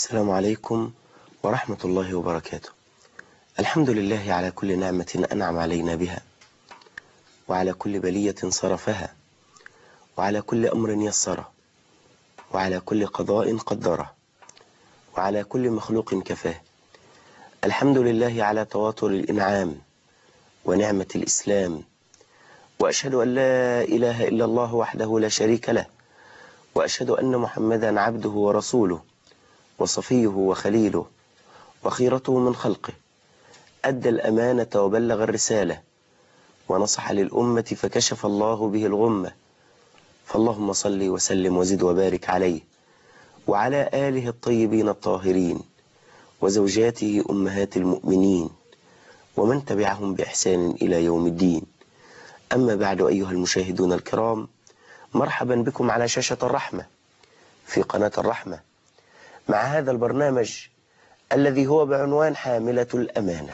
السلام عليكم ورحمة الله وبركاته. الحمد لله على كل نعمة أنعم علينا بها، وعلى كل بلية صرفها، وعلى كل أمر يسره، وعلى كل قضاء قدره، وعلى كل مخلوق كفاه. الحمد لله على تواتر الإنعام ونعمة الإسلام، وأشهد أن لا إله إلا الله وحده لا شريك له، وأشهد أن محمدا عبده ورسوله وصفيه وخليله وخيرته من خلقه، أدى الأمانة وبلغ الرسالة ونصح للأمة فكشف الله به الغمة، فاللهم صل وسلم وزد وبارك عليه وعلى آله الطيبين الطاهرين وزوجاته أمهات المؤمنين ومن تبعهم بإحسان إلى يوم الدين. أما بعد، أيها المشاهدون الكرام، مرحبا بكم على شاشة الرحمة في قناة الرحمة مع هذا البرنامج الذي هو بعنوان حاملة الأمانة.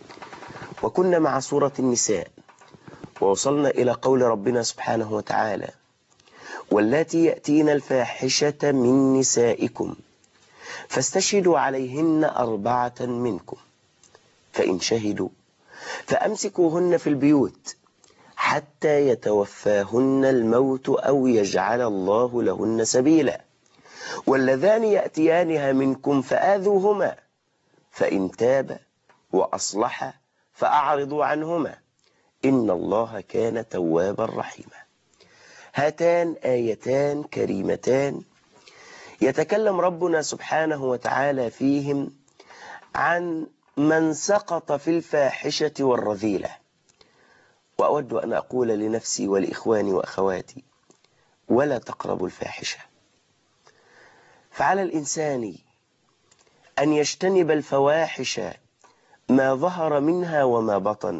وكنا مع سورة النساء، ووصلنا إلى قول ربنا سبحانه وتعالى: واللاتي يأتين الفاحشة من نسائكم فاستشهدوا عليهن 4 منكم، فإن شهدوا فأمسكوهن في البيوت حتى يتوفاهن الموت أو يجعل الله لهن سبيلا، واللذان يأتيانها منكم فآذوهما، فإن تابا وأصلحا فأعرضوا عنهما، إن الله كان توابا رحيما. هاتان آيتان كريمتان يتكلم ربنا سبحانه وتعالى فيهم عن من سقط في الفاحشة والرذيلة. وأود أن أقول لنفسي ولإخواني وأخواتي: ولا تقربوا الفاحشة. فعلى الإنسان أن يجتنب الفواحش ما ظهر منها وما بطن،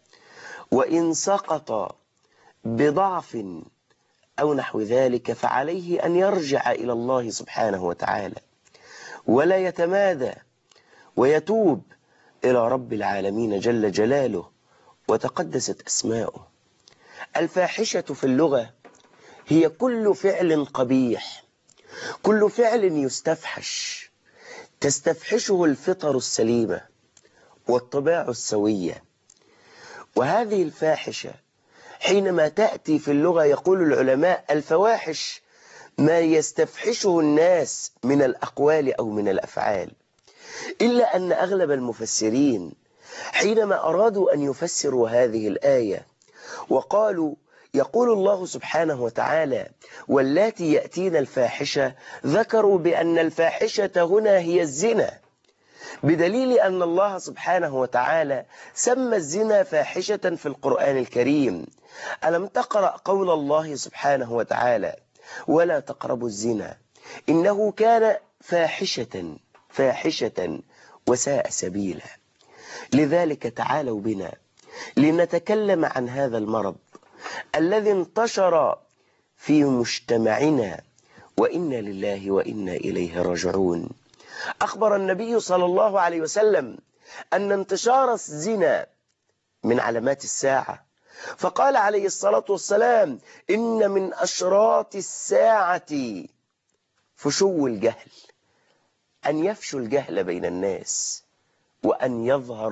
وإن سقط بضعف أو نحو ذلك فعليه أن يرجع إلى الله سبحانه وتعالى ولا يتمادى، ويتوب إلى رب العالمين جل جلاله وتقدست أسماؤه. الفاحشة في اللغة هي كل فعل قبيح، كل فعل يستفحش، تستفحشه الفطر السليمة والطباع السوية. وهذه الفاحشة حينما تأتي في اللغة يقول العلماء: الفواحش ما يستفحشه الناس من الأقوال أو من الأفعال. إلا أن أغلب المفسرين حينما أرادوا أن يفسروا هذه الآية وقالوا: يقول الله سبحانه وتعالى واللاتي يأتين الفاحشة، ذكروا بأن الفاحشة هنا هي الزنا، بدليل أن الله سبحانه وتعالى سمى الزنا فاحشة في القرآن الكريم. ألم تقرأ قول الله سبحانه وتعالى: ولا تقربوا الزنا إنه كان فاحشة وساء سبيلا. لذلك تعالوا بنا لنتكلم عن هذا المرض الذي انتشر في مجتمعنا، وإنا لله وإنا إليه راجعون. أخبر النبي صلى الله عليه وسلم أن انتشار الزنا من علامات الساعة، فقال عليه الصلاة والسلام: إن من أشراط الساعة فشو الجهل، أن يفشو الجهل بين الناس، وأن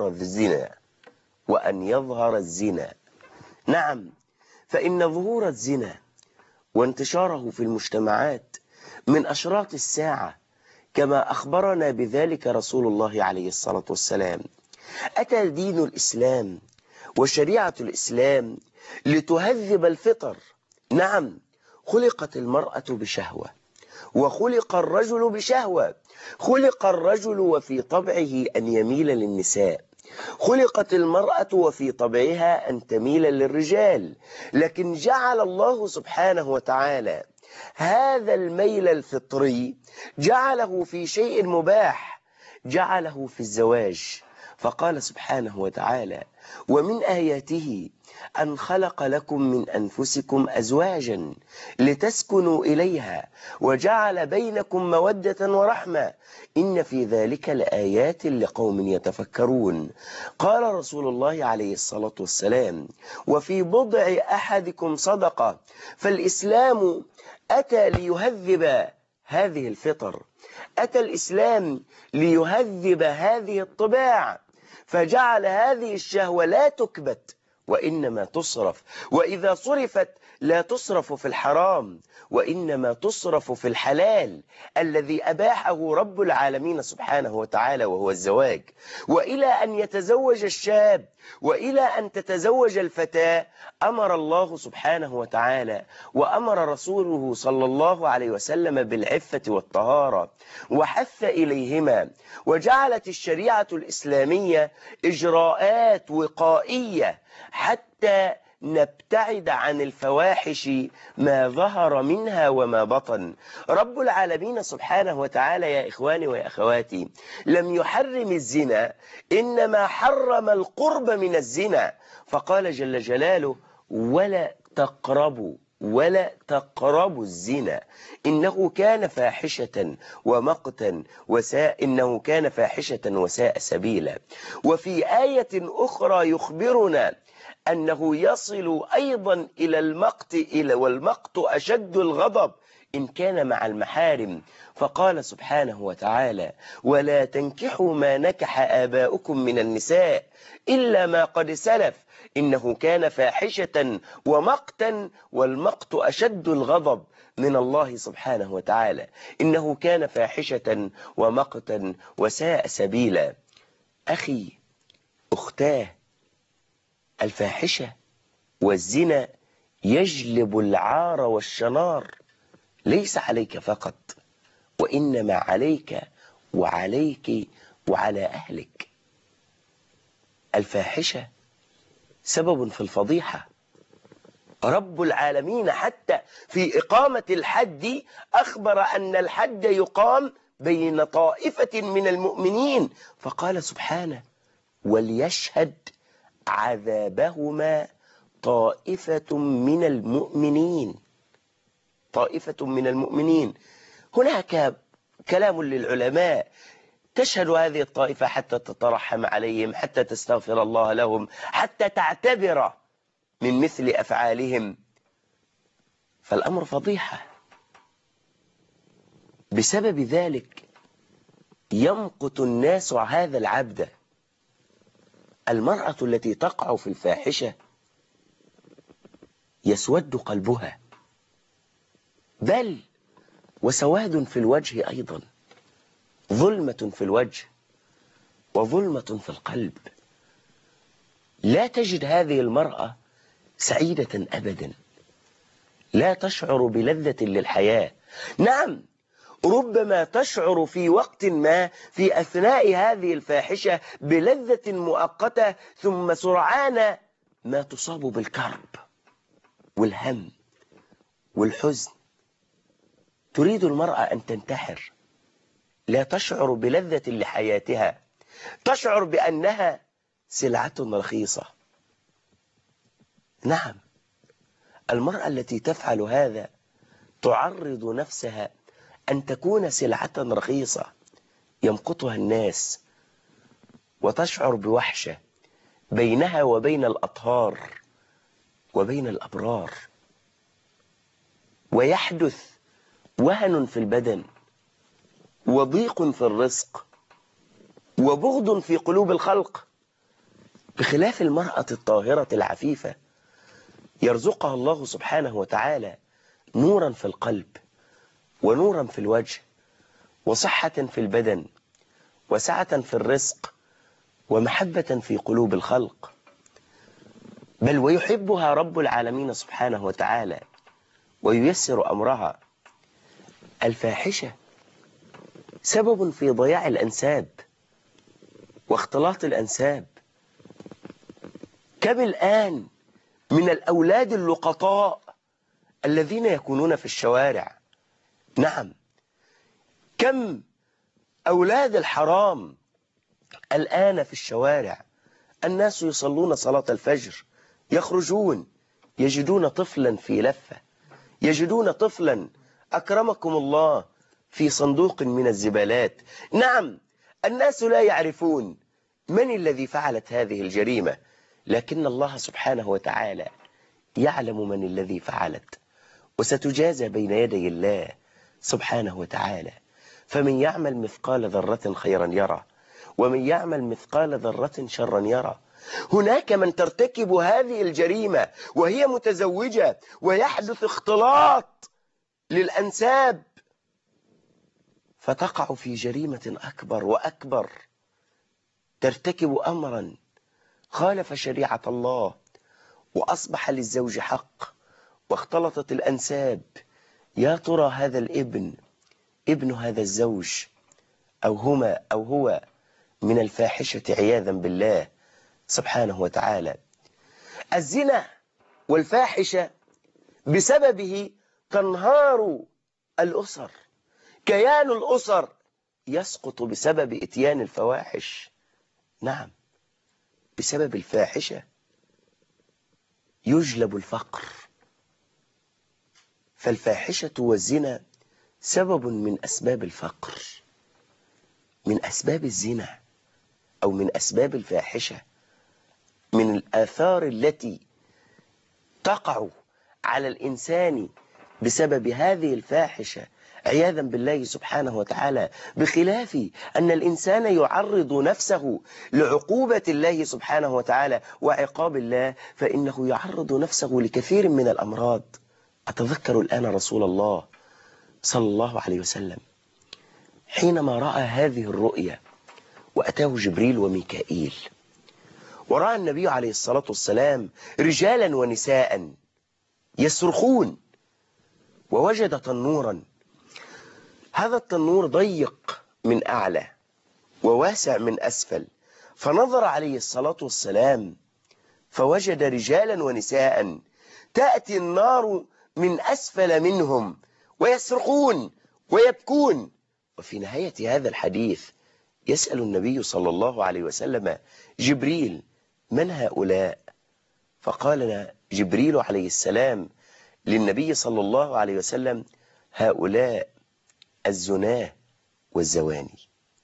يظهر الزنا. نعم، فإن ظهور الزنا وانتشاره في المجتمعات من أشراط الساعة، كما أخبرنا بذلك رسول الله عليه الصلاة والسلام. أتى دين الإسلام وشريعة الإسلام لتهذب الفطر. نعم، خلقت المرأة بشهوة وخلق الرجل بشهوة، خلق الرجل وفي طبعه أن يميل للنساء، خلقت المرأة وفي طبعها أن تميل للرجال، لكن جعل الله سبحانه وتعالى هذا الميل الفطري جعله في شيء مباح، جعله في الزواج. فقال سبحانه وتعالى: ومن آياته أن خلق لكم من أنفسكم أزواجا لتسكنوا إليها وجعل بينكم مودة ورحمة إن في ذلك لآيات لقوم يتفكرون. قال رسول الله عليه الصلاة والسلام: وفي بضع أحدكم صدقة. فالإسلام أتى ليهذب هذه الفطر، أتى الإسلام ليهذب هذه الطباع، فجعل هذه الشهوة لا تكبت وإنما تصرف، وإذا صرفت لا تصرف في الحرام وإنما تصرف في الحلال الذي أباحه رب العالمين سبحانه وتعالى وهو الزواج. وإلى أن يتزوج الشاب وإلى أن تتزوج الفتاة أمر الله سبحانه وتعالى وأمر رسوله صلى الله عليه وسلم بالعفة والطهارة وحث إليهما، وجعلت الشريعة الإسلامية إجراءات وقائية حتى نبتعد عن الفواحش ما ظهر منها وما بطن. رب العالمين سبحانه وتعالى يا إخواني ويا أخواتي لم يحرم الزنا، إنما حرم القرب من الزنا، فقال جل جلاله: ولا تقربوا الزنا إنه كان فاحشة ومقتا إنه كان فاحشة وساء سبيلا. وفي آية أخرى يخبرنا أنه يصل أيضا إلى المقت والمقت أشد الغضب إن كان مع المحارم، فقال سبحانه وتعالى: ولا تنكحوا ما نكح آباؤكم من النساء إلا ما قد سلف إنه كان فاحشة ومقتا والمقت أشد الغضب من الله سبحانه وتعالى، إنه كان فاحشة ومقتا وساء سبيلا. أخي، أختاه، الفاحشة والزنا يجلب العار والشنار ليس عليك فقط، وإنما عليك وعليك وعلى أهلك. الفاحشة سبب في الفضيحة. رب العالمين حتى في إقامة الحد أخبر أن الحد يقام بين طائفة من المؤمنين، فقال سبحانه: وليشهد عذابهما طائفة من المؤمنين. طائفة من المؤمنين، هناك كلام للعلماء: تشهد هذه الطائفة حتى تترحم عليهم، حتى تستغفر الله لهم، حتى تعتبر من مثل أفعالهم، فالأمر فضيحة. بسبب ذلك يمقت الناس هذا العبد. المرأة التي تقع في الفاحشة يسود قلبها، بل وسواد في الوجه أيضا، ظلمة في الوجه وظلمة في القلب. لا تجد هذه المرأة سعيدة أبدا، لا تشعر بلذة للحياة. نعم، ربما تشعر في وقت ما في أثناء هذه الفاحشة بلذة مؤقتة، ثم سرعان ما تصاب بالكرب والهم والحزن. تريد المرأة أن تنتحر، لا تشعر بلذة لحياتها، تشعر بأنها سلعة رخيصة. نعم، المرأة التي تفعل هذا تعرض نفسها أن تكون سلعة رخيصة يمقتها الناس، وتشعر بوحشة بينها وبين الأطهار وبين الأبرار، ويحدث وهن في البدن وضيق في الرزق وبغض في قلوب الخلق، بخلاف المرأة الطاهرة العفيفة يرزقها الله سبحانه وتعالى نورا في القلب ونورا في الوجه وصحة في البدن وسعة في الرزق ومحبة في قلوب الخلق، بل ويحبها رب العالمين سبحانه وتعالى وييسر أمرها. الفاحشة سبب في ضياع الأنساب واختلاط الأنساب. كم الآن من الأولاد اللقطاء الذين يكونون في الشوارع. نعم، كم أولاد الحرام الآن في الشوارع. الناس يصلون صلاة الفجر، يخرجون يجدون طفلا في لفة، يجدون طفلا أكرمكم الله في صندوق من الزبالات. نعم، الناس لا يعرفون من الذي فعلت هذه الجريمة، لكن الله سبحانه وتعالى يعلم من الذي فعلت، وستجازى بين يدي الله سبحانه وتعالى. فمن يعمل مثقال ذرة خيرا يره، ومن يعمل مثقال ذرة شرا يره. هناك من ترتكب هذه الجريمة وهي متزوجة ويحدث اختلاط للأنساب، فتقع في جريمة أكبر وأكبر، ترتكب أمرا خالف شريعة الله، وأصبح للزوج حق، واختلطت الأنساب. يا ترى هذا الابن ابن هذا الزوج أو هما أو هو من الفاحشة عياذا بالله سبحانه وتعالى. الزنا والفاحشة بسببه تنهار الأسر، كيان الأسر يسقط بسبب إتيان الفواحش. نعم، بسبب الفاحشة يجلب الفقر. فالفاحشة والزنا سبب من أسباب الفقر، من أسباب الزنا أو من أسباب الفاحشة، من الآثار التي تقع على الإنسان بسبب هذه الفاحشة عياذا بالله سبحانه وتعالى. بخلاف أن الإنسان يعرض نفسه لعقوبة الله سبحانه وتعالى وعقاب الله، فإنه يعرض نفسه لكثير من الأمراض. أتذكر الآن رسول الله صلى الله عليه وسلم حينما رأى هذه الرؤيا، وأتاه جبريل وميكائيل، ورأى النبي عليه الصلاة والسلام رجالا ونساء يصرخون، ووجد تنورا. هذا التنور ضيق من أعلى وواسع من أسفل، فنظر عليه الصلاة والسلام فوجد رجالا ونساء تأتي النار من أسفل منهم ويصرخون ويبكون. وفي نهاية هذا الحديث يسأل النبي صلى الله عليه وسلم جبريل: من هؤلاء؟ فقال جبريل عليه السلام للنبي صلى الله عليه وسلم: هؤلاء الزناه والزواني،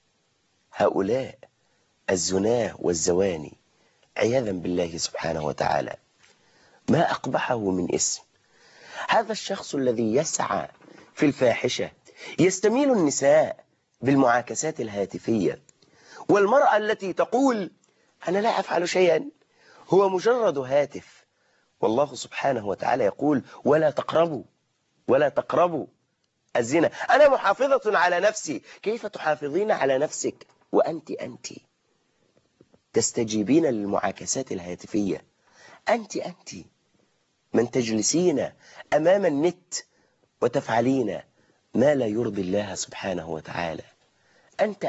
هؤلاء الزناه والزواني عياذا بالله سبحانه وتعالى. ما أقبحه من اسم هذا الشخص الذي يسعى في الفاحشة، يستميل النساء بالمعاكسات الهاتفية، والمرأة التي تقول: أنا لا أفعل شيئا، هو مجرد هاتف. والله سبحانه وتعالى يقول: ولا تقربوا، ولا تقربوا الزنا. أنا محافظة على نفسي. كيف تحافظين على نفسك وأنت تستجيبين للمعاكسات الهاتفية؟ أنت من تجلسين أمام النت وتفعلين ما لا يرضي الله سبحانه وتعالى. أنت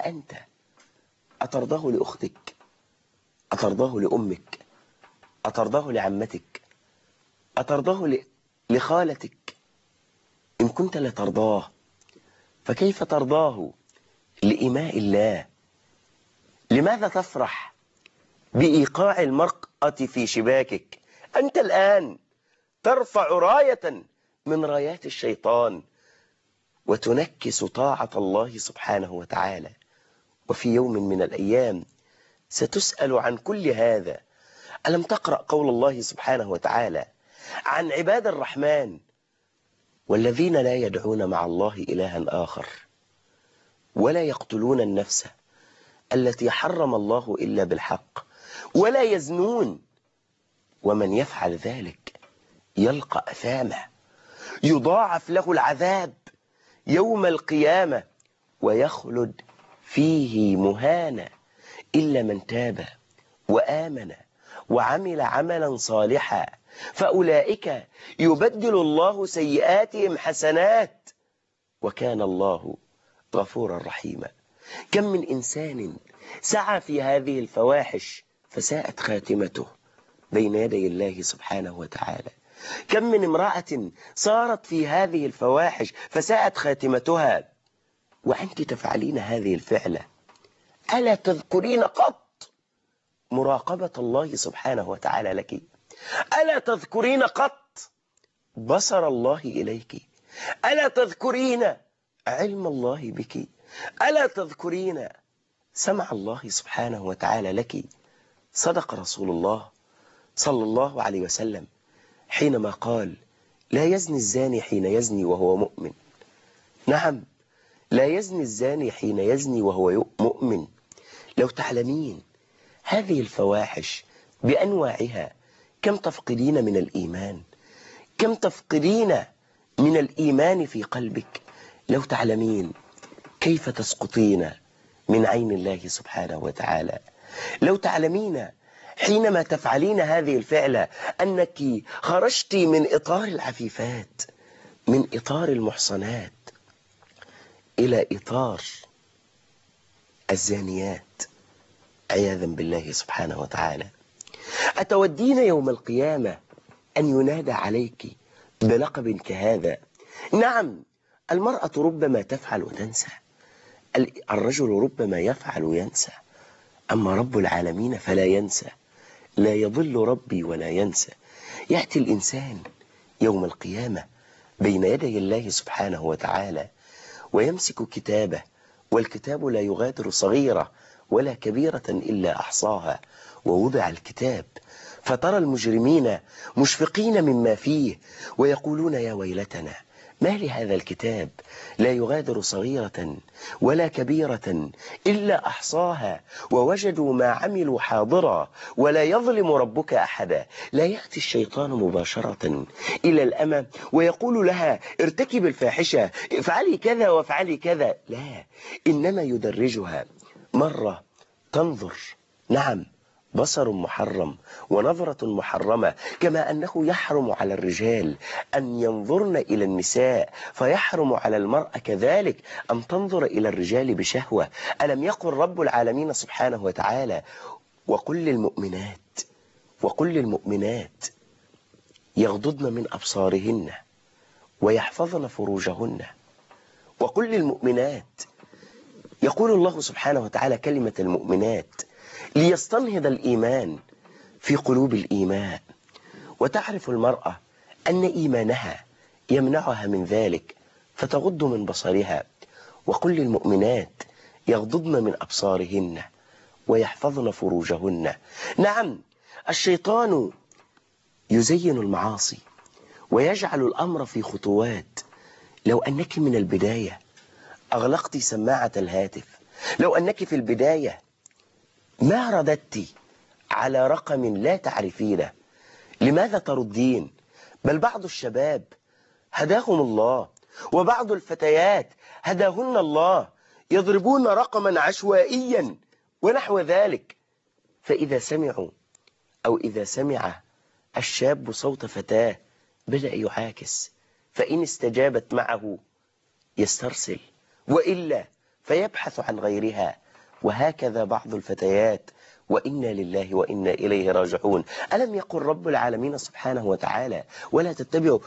أترضاه لأختك؟ أترضاه لأمك؟ أترضاه لعمتك؟ أترضاه لخالتك؟ إن كنت لا ترضاه فكيف ترضاه لإماء الله؟ لماذا تفرح بإيقاع المرأة في شباكك؟ أنت الآن ترفع راية من رايات الشيطان وتنكس طاعة الله سبحانه وتعالى. وفي يوم من الأيام ستسأل عن كل هذا. ألم تقرأ قول الله سبحانه وتعالى عن عباد الرحمن: والذين لا يدعون مع الله إلها آخر ولا يقتلون النفس التي حرم الله إلا بالحق ولا يزنون ومن يفعل ذلك يلقى أثامه يضاعف له العذاب يوم القيامة ويخلد فيه مهانا إلا من تاب وآمن وعمل عملا صالحا فأولئك يبدل الله سيئاتهم حسنات وكان الله غفورا رحيما. كم من إنسان سعى في هذه الفواحش فساءت خاتمته بين يدي الله سبحانه وتعالى. كم من امرأة صارت في هذه الفواحش فساءت خاتمتها وأنت تفعلين هذه الفعلة. ألا تذكرين قط مراقبة الله سبحانه وتعالى لك؟ ألا تذكرين قط بصر الله إليك؟ ألا تذكرين علم الله بك؟ ألا تذكرين سمع الله سبحانه وتعالى لك؟ صدق رسول الله صلى الله عليه وسلم حينما قال: لا يزني الزاني حين يزني وهو مؤمن، نعم، لا يزني الزاني حين يزني وهو مؤمن. لو تعلمين هذه الفواحش بأنواعها كم تفقدين من الإيمان، كم تفقدين من الإيمان في قلبك. لو تعلمين كيف تسقطين من عين الله سبحانه وتعالى. لو تعلمين حينما تفعلين هذه الفعلة أنك خرجت من إطار العفيفات، من إطار المحصنات، إلى إطار الزانيات عياذا بالله سبحانه وتعالى. أتودين يوم القيامة أن ينادى عليك بلقب كهذا؟ نعم، المرأة ربما تفعل وتنسى، الرجل ربما يفعل وينسى، أما رب العالمين فلا ينسى. لا يضل ربي ولا ينسى. يأتي الإنسان يوم القيامة بين يدي الله سبحانه وتعالى ويمسك كتابه، والكتاب لا يغادر صغيرة ولا كبيرة إلا أحصاها. ووضع الكتاب فترى المجرمين مشفقين مما فيه ويقولون يا ويلتنا ما لهذا الكتاب لا يغادر صغيرة ولا كبيرة إلا أحصاها ووجدوا ما عملوا حاضرا ولا يظلم ربك أحدا. لا يأتي الشيطان مباشرة إلى الأمة ويقول لها ارتكب الفاحشة، افعلي كذا وافعلي كذا، لا، إنما يدرجها. مرة تنظر، نعم، بصر محرم ونظرة محرمة، كما أنه يحرم على الرجال أن ينظرن إلى النساء، فيحرم على المرأة كذلك أن تنظر إلى الرجال بشهوة. ألم يقل رب العالمين سبحانه وتعالى وقل للمؤمنات يغضضن من أبصارهن ويحفظن فروجهن. وقل للمؤمنات، يقول الله سبحانه وتعالى كلمة المؤمنات ليستنهض الإيمان في قلوب الإيمان، وتعرف المرأة أن إيمانها يمنعها من ذلك فتغض من بصرها. وقل للمؤمنات يغضضن من أبصارهن ويحفظن فروجهن. نعم، الشيطان يزين المعاصي ويجعل الأمر في خطوات. لو أنك من البداية أغلقت سماعة الهاتف، لو أنك في البداية ما رددت على رقم لا تعرفينه، لماذا تردين؟ بل بعض الشباب هداهم الله وبعض الفتيات هداهن الله يضربون رقما عشوائيا ونحو ذلك. فإذا سمعوا أو إذا سمع الشاب صوت فتاة بدأ يعاكس، فإن استجابت معه يسترسل، وإلا فيبحث عن غيرها. وهكذا بعض الفتيات، وإنا لله وإنا إليه راجعون. ألم يقل رب العالمين سبحانه وتعالى ولا تتبعوا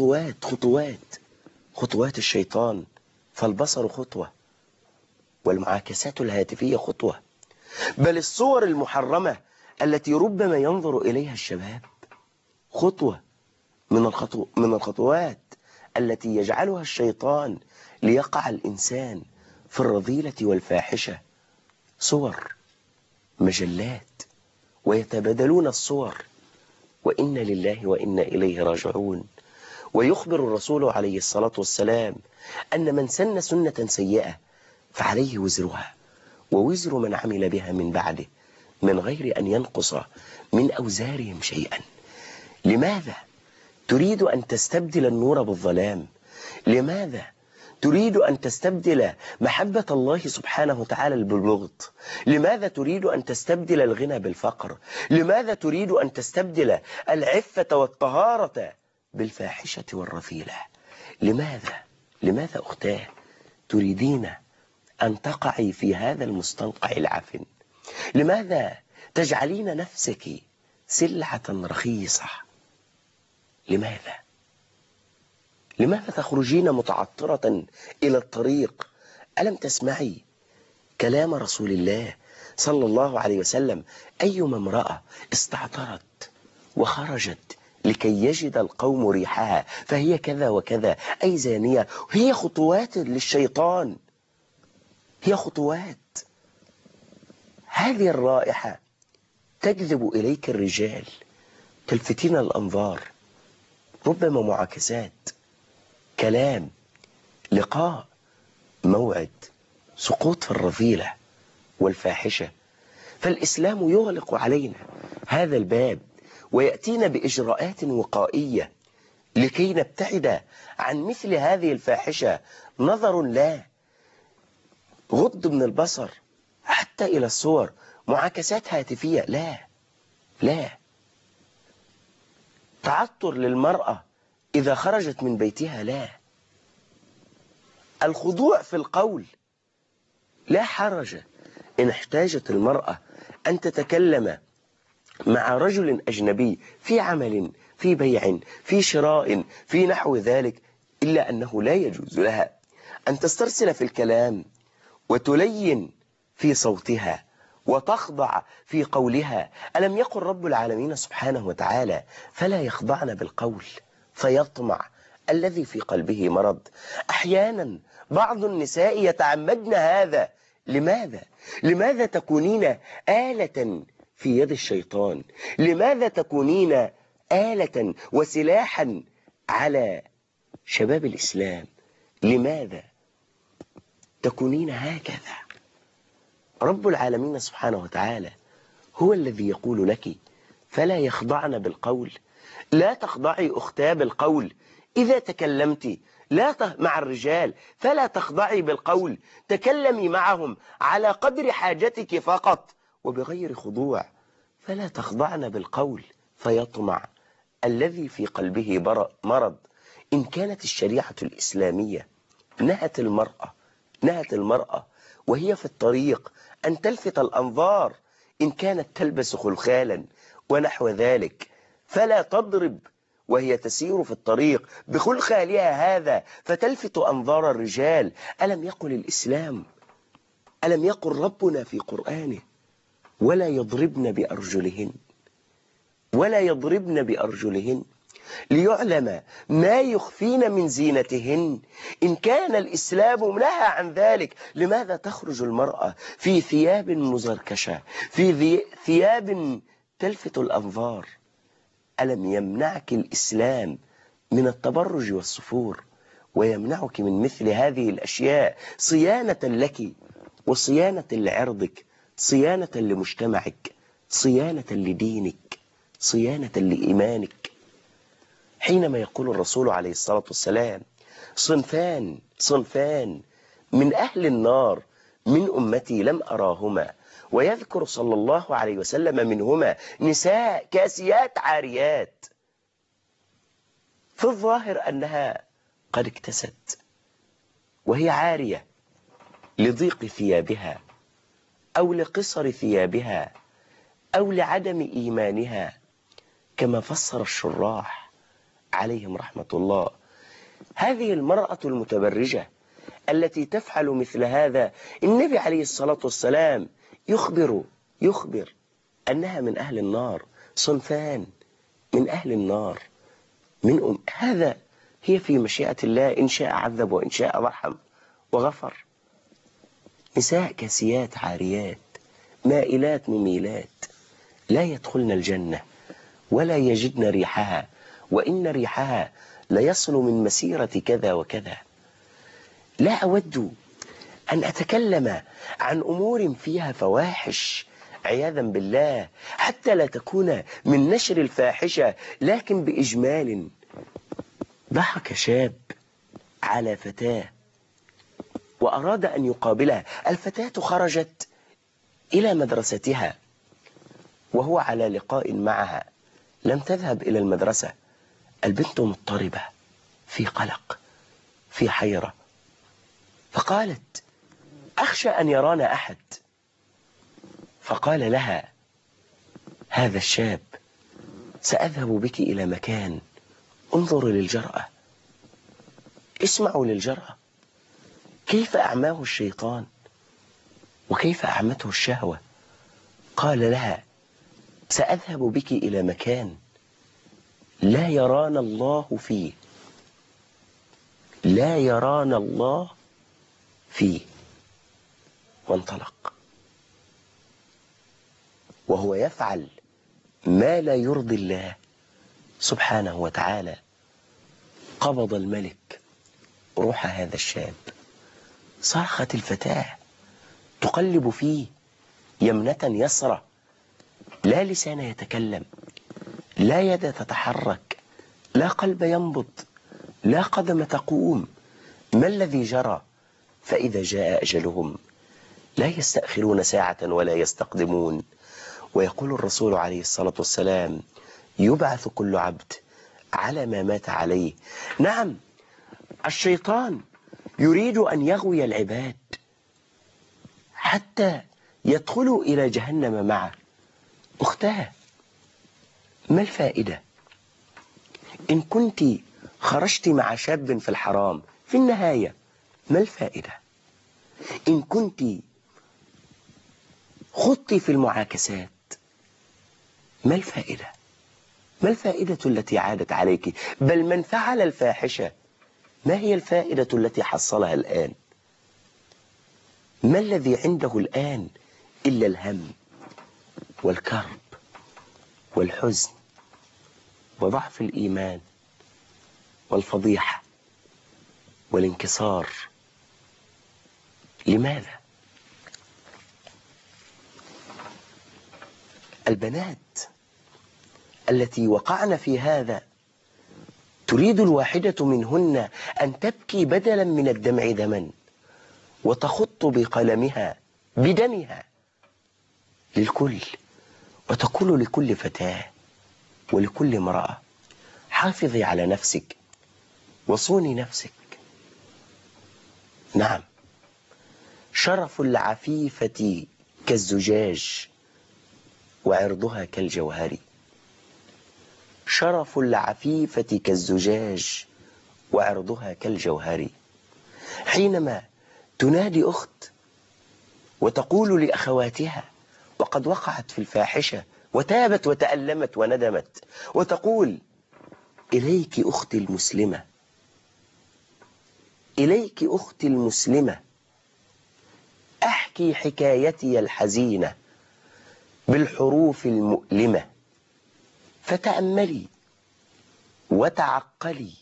خطوات الشيطان، فالبصر خطوة والمعاكسات الهاتفية خطوة، بل الصور المحرمة التي ربما ينظر إليها الشباب خطوة من الخطوات التي يجعلها الشيطان ليقع الإنسان في الرذيلة والفاحشة. صور، مجلات، ويتبادلون الصور، وإنا لله وإنا إليه راجعون. ويخبر الرسول عليه الصلاة والسلام أن من سن سنة سيئة فعليه وزرها ووزر من عمل بها من بعده من غير أن ينقص من أوزارهم شيئا. لماذا تريد أن تستبدل النور بالظلام؟ لماذا تريد أن تستبدل محبة الله سبحانه وتعالى بالبغض؟ لماذا تريد أن تستبدل الغنى بالفقر؟ لماذا تريد أن تستبدل العفة والطهارة بالفاحشة والرذيلة؟ لماذا أختاه تريدين أن تقعي في هذا المستنقع العفن؟ لماذا تجعلين نفسك سلعة رخيصة؟ لماذا تخرجين متعطرة إلى الطريق؟ ألم تسمعي كلام رسول الله صلى الله عليه وسلم؟ أيما امرأة استعطرت وخرجت لكي يجد القوم ريحها فهي كذا وكذا، أي زانية. هي خطوات للشيطان، هي خطوات. هذه الرائحة تجذب إليك الرجال، تلفتين الأنظار، ربما معاكسات، كلام، لقاء، موعد سقوط في الرذيلة والفاحشة، فالإسلام يغلق علينا هذا الباب ويأتينا بإجراءات وقائية لكي نبتعد عن مثل هذه الفاحشة. نظر لا، غض من البصر حتى إلى الصور، معاكسات هاتفية لا، تعطر للمرأة إذا خرجت من بيتها لا، الخضوع في القول لا حرج إن احتاجت المرأة أن تتكلم مع رجل أجنبي في عمل، في بيع، في شراء، في نحو ذلك، إلا أنه لا يجوز لها أن تسترسل في الكلام وتلين في صوتها وتخضع في قولها. ألم يقل رب العالمين سبحانه وتعالى فلا يخضعن بالقول فيطمع الذي في قلبه مرض؟ أحيانا بعض النساء يتعمدن هذا. لماذا تكونين آلة في يد الشيطان؟ لماذا تكونين آلة وسلاحا على شباب الإسلام؟ لماذا تكونين هكذا؟ رب العالمين سبحانه وتعالى هو الذي يقول لك فلا يخضعن بالقول. لا تخضعي أختاه بالقول. إذا تكلمت مع الرجال فلا تخضعي بالقول، تكلمي معهم على قدر حاجتك فقط وبغير خضوع. فلا تخضعن بالقول فيطمع الذي في قلبه مرض. إن كانت الشريعة الإسلامية نهت المرأة وهي في الطريق أن تلفت الأنظار، إن كانت تلبس خلخالا ونحو ذلك فلا تضرب وهي تسير في الطريق بخلخالها هذا فتلفت أنظار الرجال. ألم يقل الإسلام، ألم يقل ربنا في قرآنه ولا يضربن بأرجلهن ليعلم ما يخفين من زينتهن. إن كان الإسلام نهى عن ذلك، لماذا تخرج المرأة في ثياب مزركشة، في ثياب تلفت الأنظار؟ ألم يمنعك الإسلام من التبرج والسفور ويمنعك من مثل هذه الأشياء صيانة لك وصيانة لعرضك، صيانة لمجتمعك، صيانة لدينك، صيانة لإيمانك؟ حينما يقول الرسول عليه الصلاة والسلام صنفان من أهل النار من أمتي لم أراهما، ويذكر صلى الله عليه وسلم منهما نساء كاسيات عاريات، في الظاهر أنها قد اكتست وهي عارية لضيق ثيابها أو لقصر ثيابها أو لعدم إيمانها، كما فسر الشراح عليهم رحمة الله. هذه المرأة المتبرجة التي تفعل مثل هذا، النبي عليه الصلاة والسلام يخبر أنها من أهل النار، صنفان من أهل النار هذا هي في مشيئة الله، إن شاء عذب وإن شاء رحم وغفر. نساء كاسيات عاريات مائلات مميلات لا يدخلن الجنة ولا يجدن ريحها، وإن ريحها ليصل من مسيرة كذا وكذا. لا أود أن أتكلم عن أمور فيها فواحش عياذا بالله، حتى لا تكون من نشر الفاحشة، لكن بإجمال. ضحك شاب على فتاة وأراد أن يقابلها. الفتاة خرجت إلى مدرستها وهو على لقاء معها، لم تذهب إلى المدرسة. البنت مضطربة في قلق في حيرة، فقالت أخشى أن يرانا أحد. فقال لها هذا الشاب سأذهب بك إلى مكان، انظروا للجرأة، اسمعوا للجرأة، كيف أعماه الشيطان وكيف أعمته الشهوة. قال لها سأذهب بك إلى مكان لا يرانا الله فيه، لا يرانا الله فيه. وانطلق وهو يفعل ما لا يرضي الله سبحانه وتعالى. قبض الملك روح هذا الشاب صرخت الفتاة تقلب فيه يمنة يسرى، لا لسان يتكلم، لا يد تتحرك، لا قلب ينبض، لا قدم تقوم. ما الذي جرى؟ فإذا جاء أجلهم لا يستأخرون ساعة ولا يستقدمون. ويقول الرسول عليه الصلاة والسلام: يبعث كل عبد على ما مات عليه. نعم، الشيطان يريد أن يغوي العباد حتى يدخلوا إلى جهنم معه. أختاه، ما الفائدة إن كنت خرجت مع شاب في الحرام؟ في النهاية ما الفائدة إن كنت خضت في المعاكسات؟ ما الفائدة؟ ما الفائدة التي عادت عليك؟ بل من فعل الفاحشة ما هي الفائدة التي حصلها الآن؟ ما الذي عنده الآن إلا الهم والكرب والحزن وضعف الإيمان والفضيحة والانكسار. لماذا؟ البنات التي وقعن في هذا تريد الواحدة منهن أن تبكي بدلا من الدمع دما، وتخط بقلمها بدمها للكل، وتقول لكل فتاة ولكل امرأة: حافظي على نفسك وصوني نفسك. نعم، شرف العفيفة كالزجاج وعرضها كالجوهر. شرف العفيفة كالزجاج وعرضها كالجوهر. حينما تنادي أخت وتقول لأخواتها وقد وقعت في الفاحشة وتابت وتألمت وندمت، وتقول: إليك أختي المسلمة، إليك أختي المسلمة، أحكي حكايتي الحزينة بالحروف المؤلمة، فتأملي وتعقلي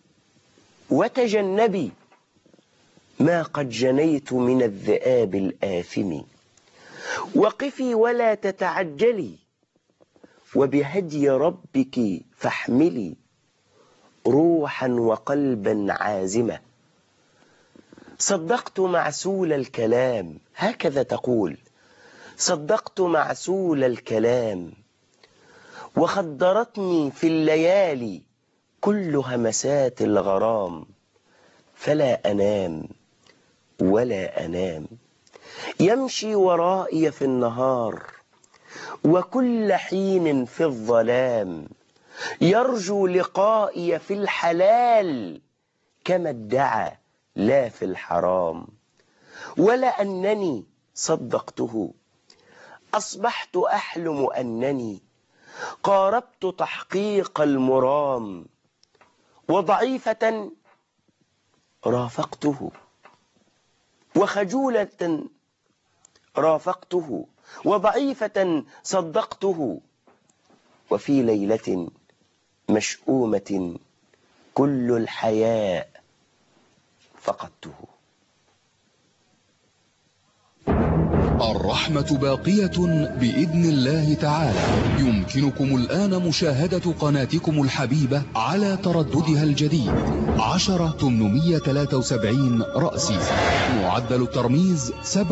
وتجنبي ما قد جنيت من الذئاب الآثم، وقفي ولا تتعجلي، وبهدي ربك فاحملي روحا وقلبا عازمة. صدقت معسول الكلام، هكذا تقول: صدقت معسول الكلام، وخدرتني في الليالي كل همسات الغرام، فلا أنام ولا أنام، يمشي ورائي في النهار وكل حين في الظلام، يرجو لقائي في الحلال كما ادعى لا في الحرام، ولا أنني صدقته أصبحت أحلم أنني قاربت تحقيق المرام، وضعيفة رافقته وخجولة رافقته، وضعيفة صدقته، وفي ليلة مشؤومة كل الحياء فقدته. الرحمة باقية بإذن الله تعالى. يمكنكم الآن مشاهدة قناتكم الحبيبة على ترددها الجديد 10873 رأسي، معدل الترميز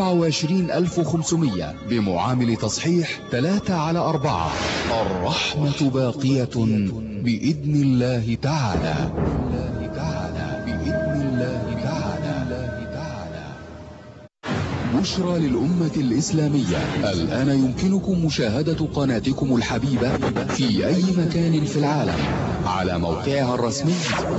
27500 بمعامل تصحيح 3/4. الرحمة باقية بإذن الله تعالى. بإذن الله تعالى. بشرى للأمة الإسلامية، الآن يمكنكم مشاهدة قناتكم الحبيبة في أي مكان في العالم على موقعها الرسمي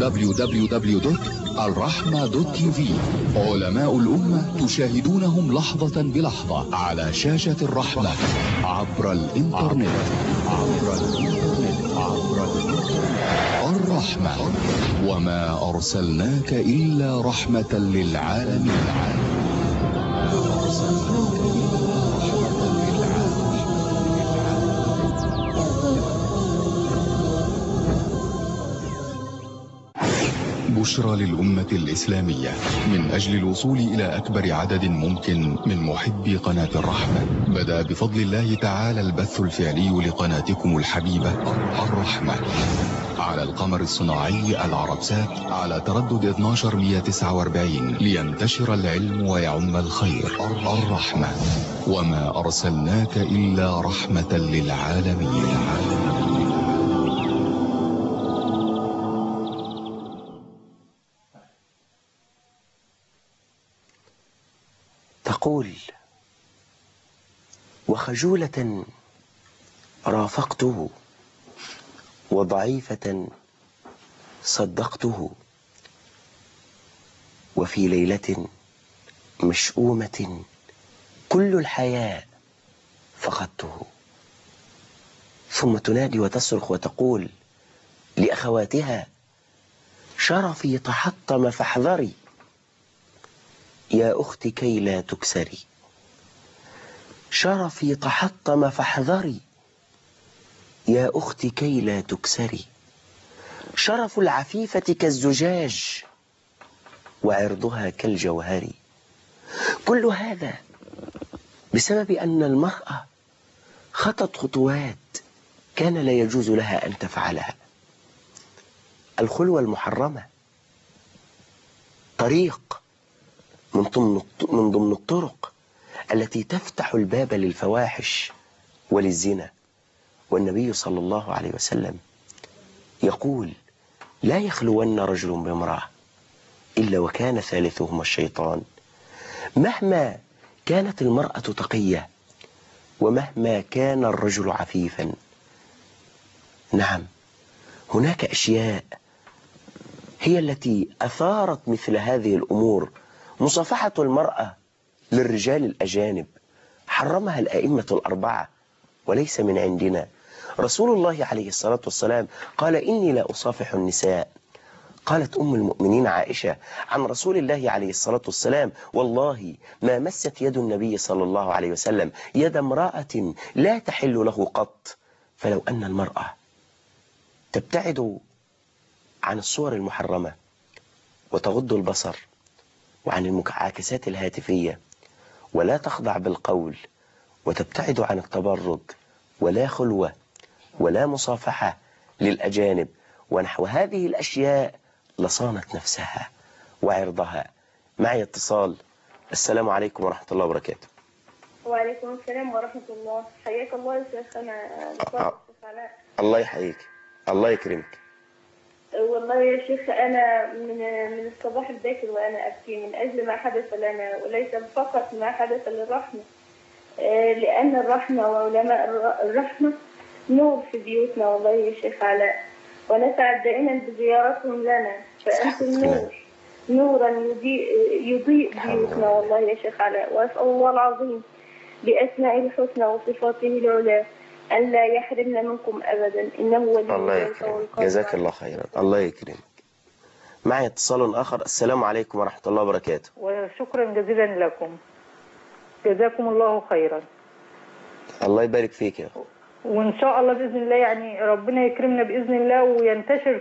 www.alrahma.tv. علماء الأمة تشاهدونهم لحظة بلحظة على شاشة الرحمة عبر الإنترنت. الرحمة، وما أرسلناك إلا رحمة للعالمين. بشرى للأمة الإسلامية من أجل الوصول إلى أكبر عدد ممكن من محبي قناة الرحمة. بدأ بفضل الله تعالى البث الفعلي لقناتكم الحبيبة الرحمة على القمر الصناعي العربسات على تردد 12149 لينتشر العلم ويعم الخير. الرحمة، وما أرسلناك إلا رحمة للعالمين. تقول: وخجولة رافقته وضعيفة صدقته، وفي ليلة مشؤومة كل الحياة فقدته. ثم تنادي وتصرخ وتقول لأخواتها: شرفي تحطم فاحذري يا أختي كي لا تكسري. شرفي تحطم فاحذري يا أختي كي لا تكسري. شرف العفيفة كالزجاج وعرضها كالجوهر. كل هذا بسبب أن المرأة خطت خطوات كان لا يجوز لها أن تفعلها. الخلوة المحرمة طريق من ضمن الطرق التي تفتح الباب للفواحش وللزنا. والنبي صلى الله عليه وسلم يقول: لا يخلون رجل بامرأة إلا وكان ثالثهما الشيطان. مهما كانت المرأة تقية ومهما كان الرجل عفيفا، نعم هناك أشياء هي التي أثارت مثل هذه الأمور. مصافحة المرأة للرجال الأجانب حرمها الأئمة الأربعة وليس من عندنا. رسول الله عليه الصلاة والسلام قال: إني لا أصافح النساء. قالت أم المؤمنين عائشة عن رسول الله عليه الصلاة والسلام: والله ما مست يد النبي صلى الله عليه وسلم يد امرأة لا تحل له قط. فلو أن المرأة تبتعد عن الصور المحرمة وتغض البصر وعن المعاكسات الهاتفية ولا تخضع بالقول وتبتعد عن التبرج ولا خلوة ولا مصافحة للأجانب ونحو هذه الأشياء لصانت نفسها وعرضها. معي اتصال. السلام عليكم ورحمة الله وبركاته. وعليكم السلام ورحمة الله. حياك الله يا شيخ. أنا الله يحييك، الله يكرمك. والله يا شيخ أنا من الصباح الباكر وأنا أبكي من أجل ما حدث لنا، وليس فقط ما حدث للرحمة، لأن الرحمة وعلماء الرحمة نور في بيوتنا والله يا شيخ علاء، ونسعد دائما بزيارتهم لنا. فأنتم نورا يضيء بيوتنا والله يا شيخ علاء. وأسأل الله العظيم بأسماء الحسنى وصفاته العلى أن لا يحرمنا منكم أبدا، إنه ولي الله يكرمك. جزاك الله خيرا. الله يكرمك. معي اتصال آخر. السلام عليكم ورحمة الله وبركاته. وشكرا جزيلا لكم، جزاكم الله خيرا. الله يبارك فيك يا أخي. وإن شاء الله بإذن الله يعني ربنا يكرمنا بإذن الله وينتشر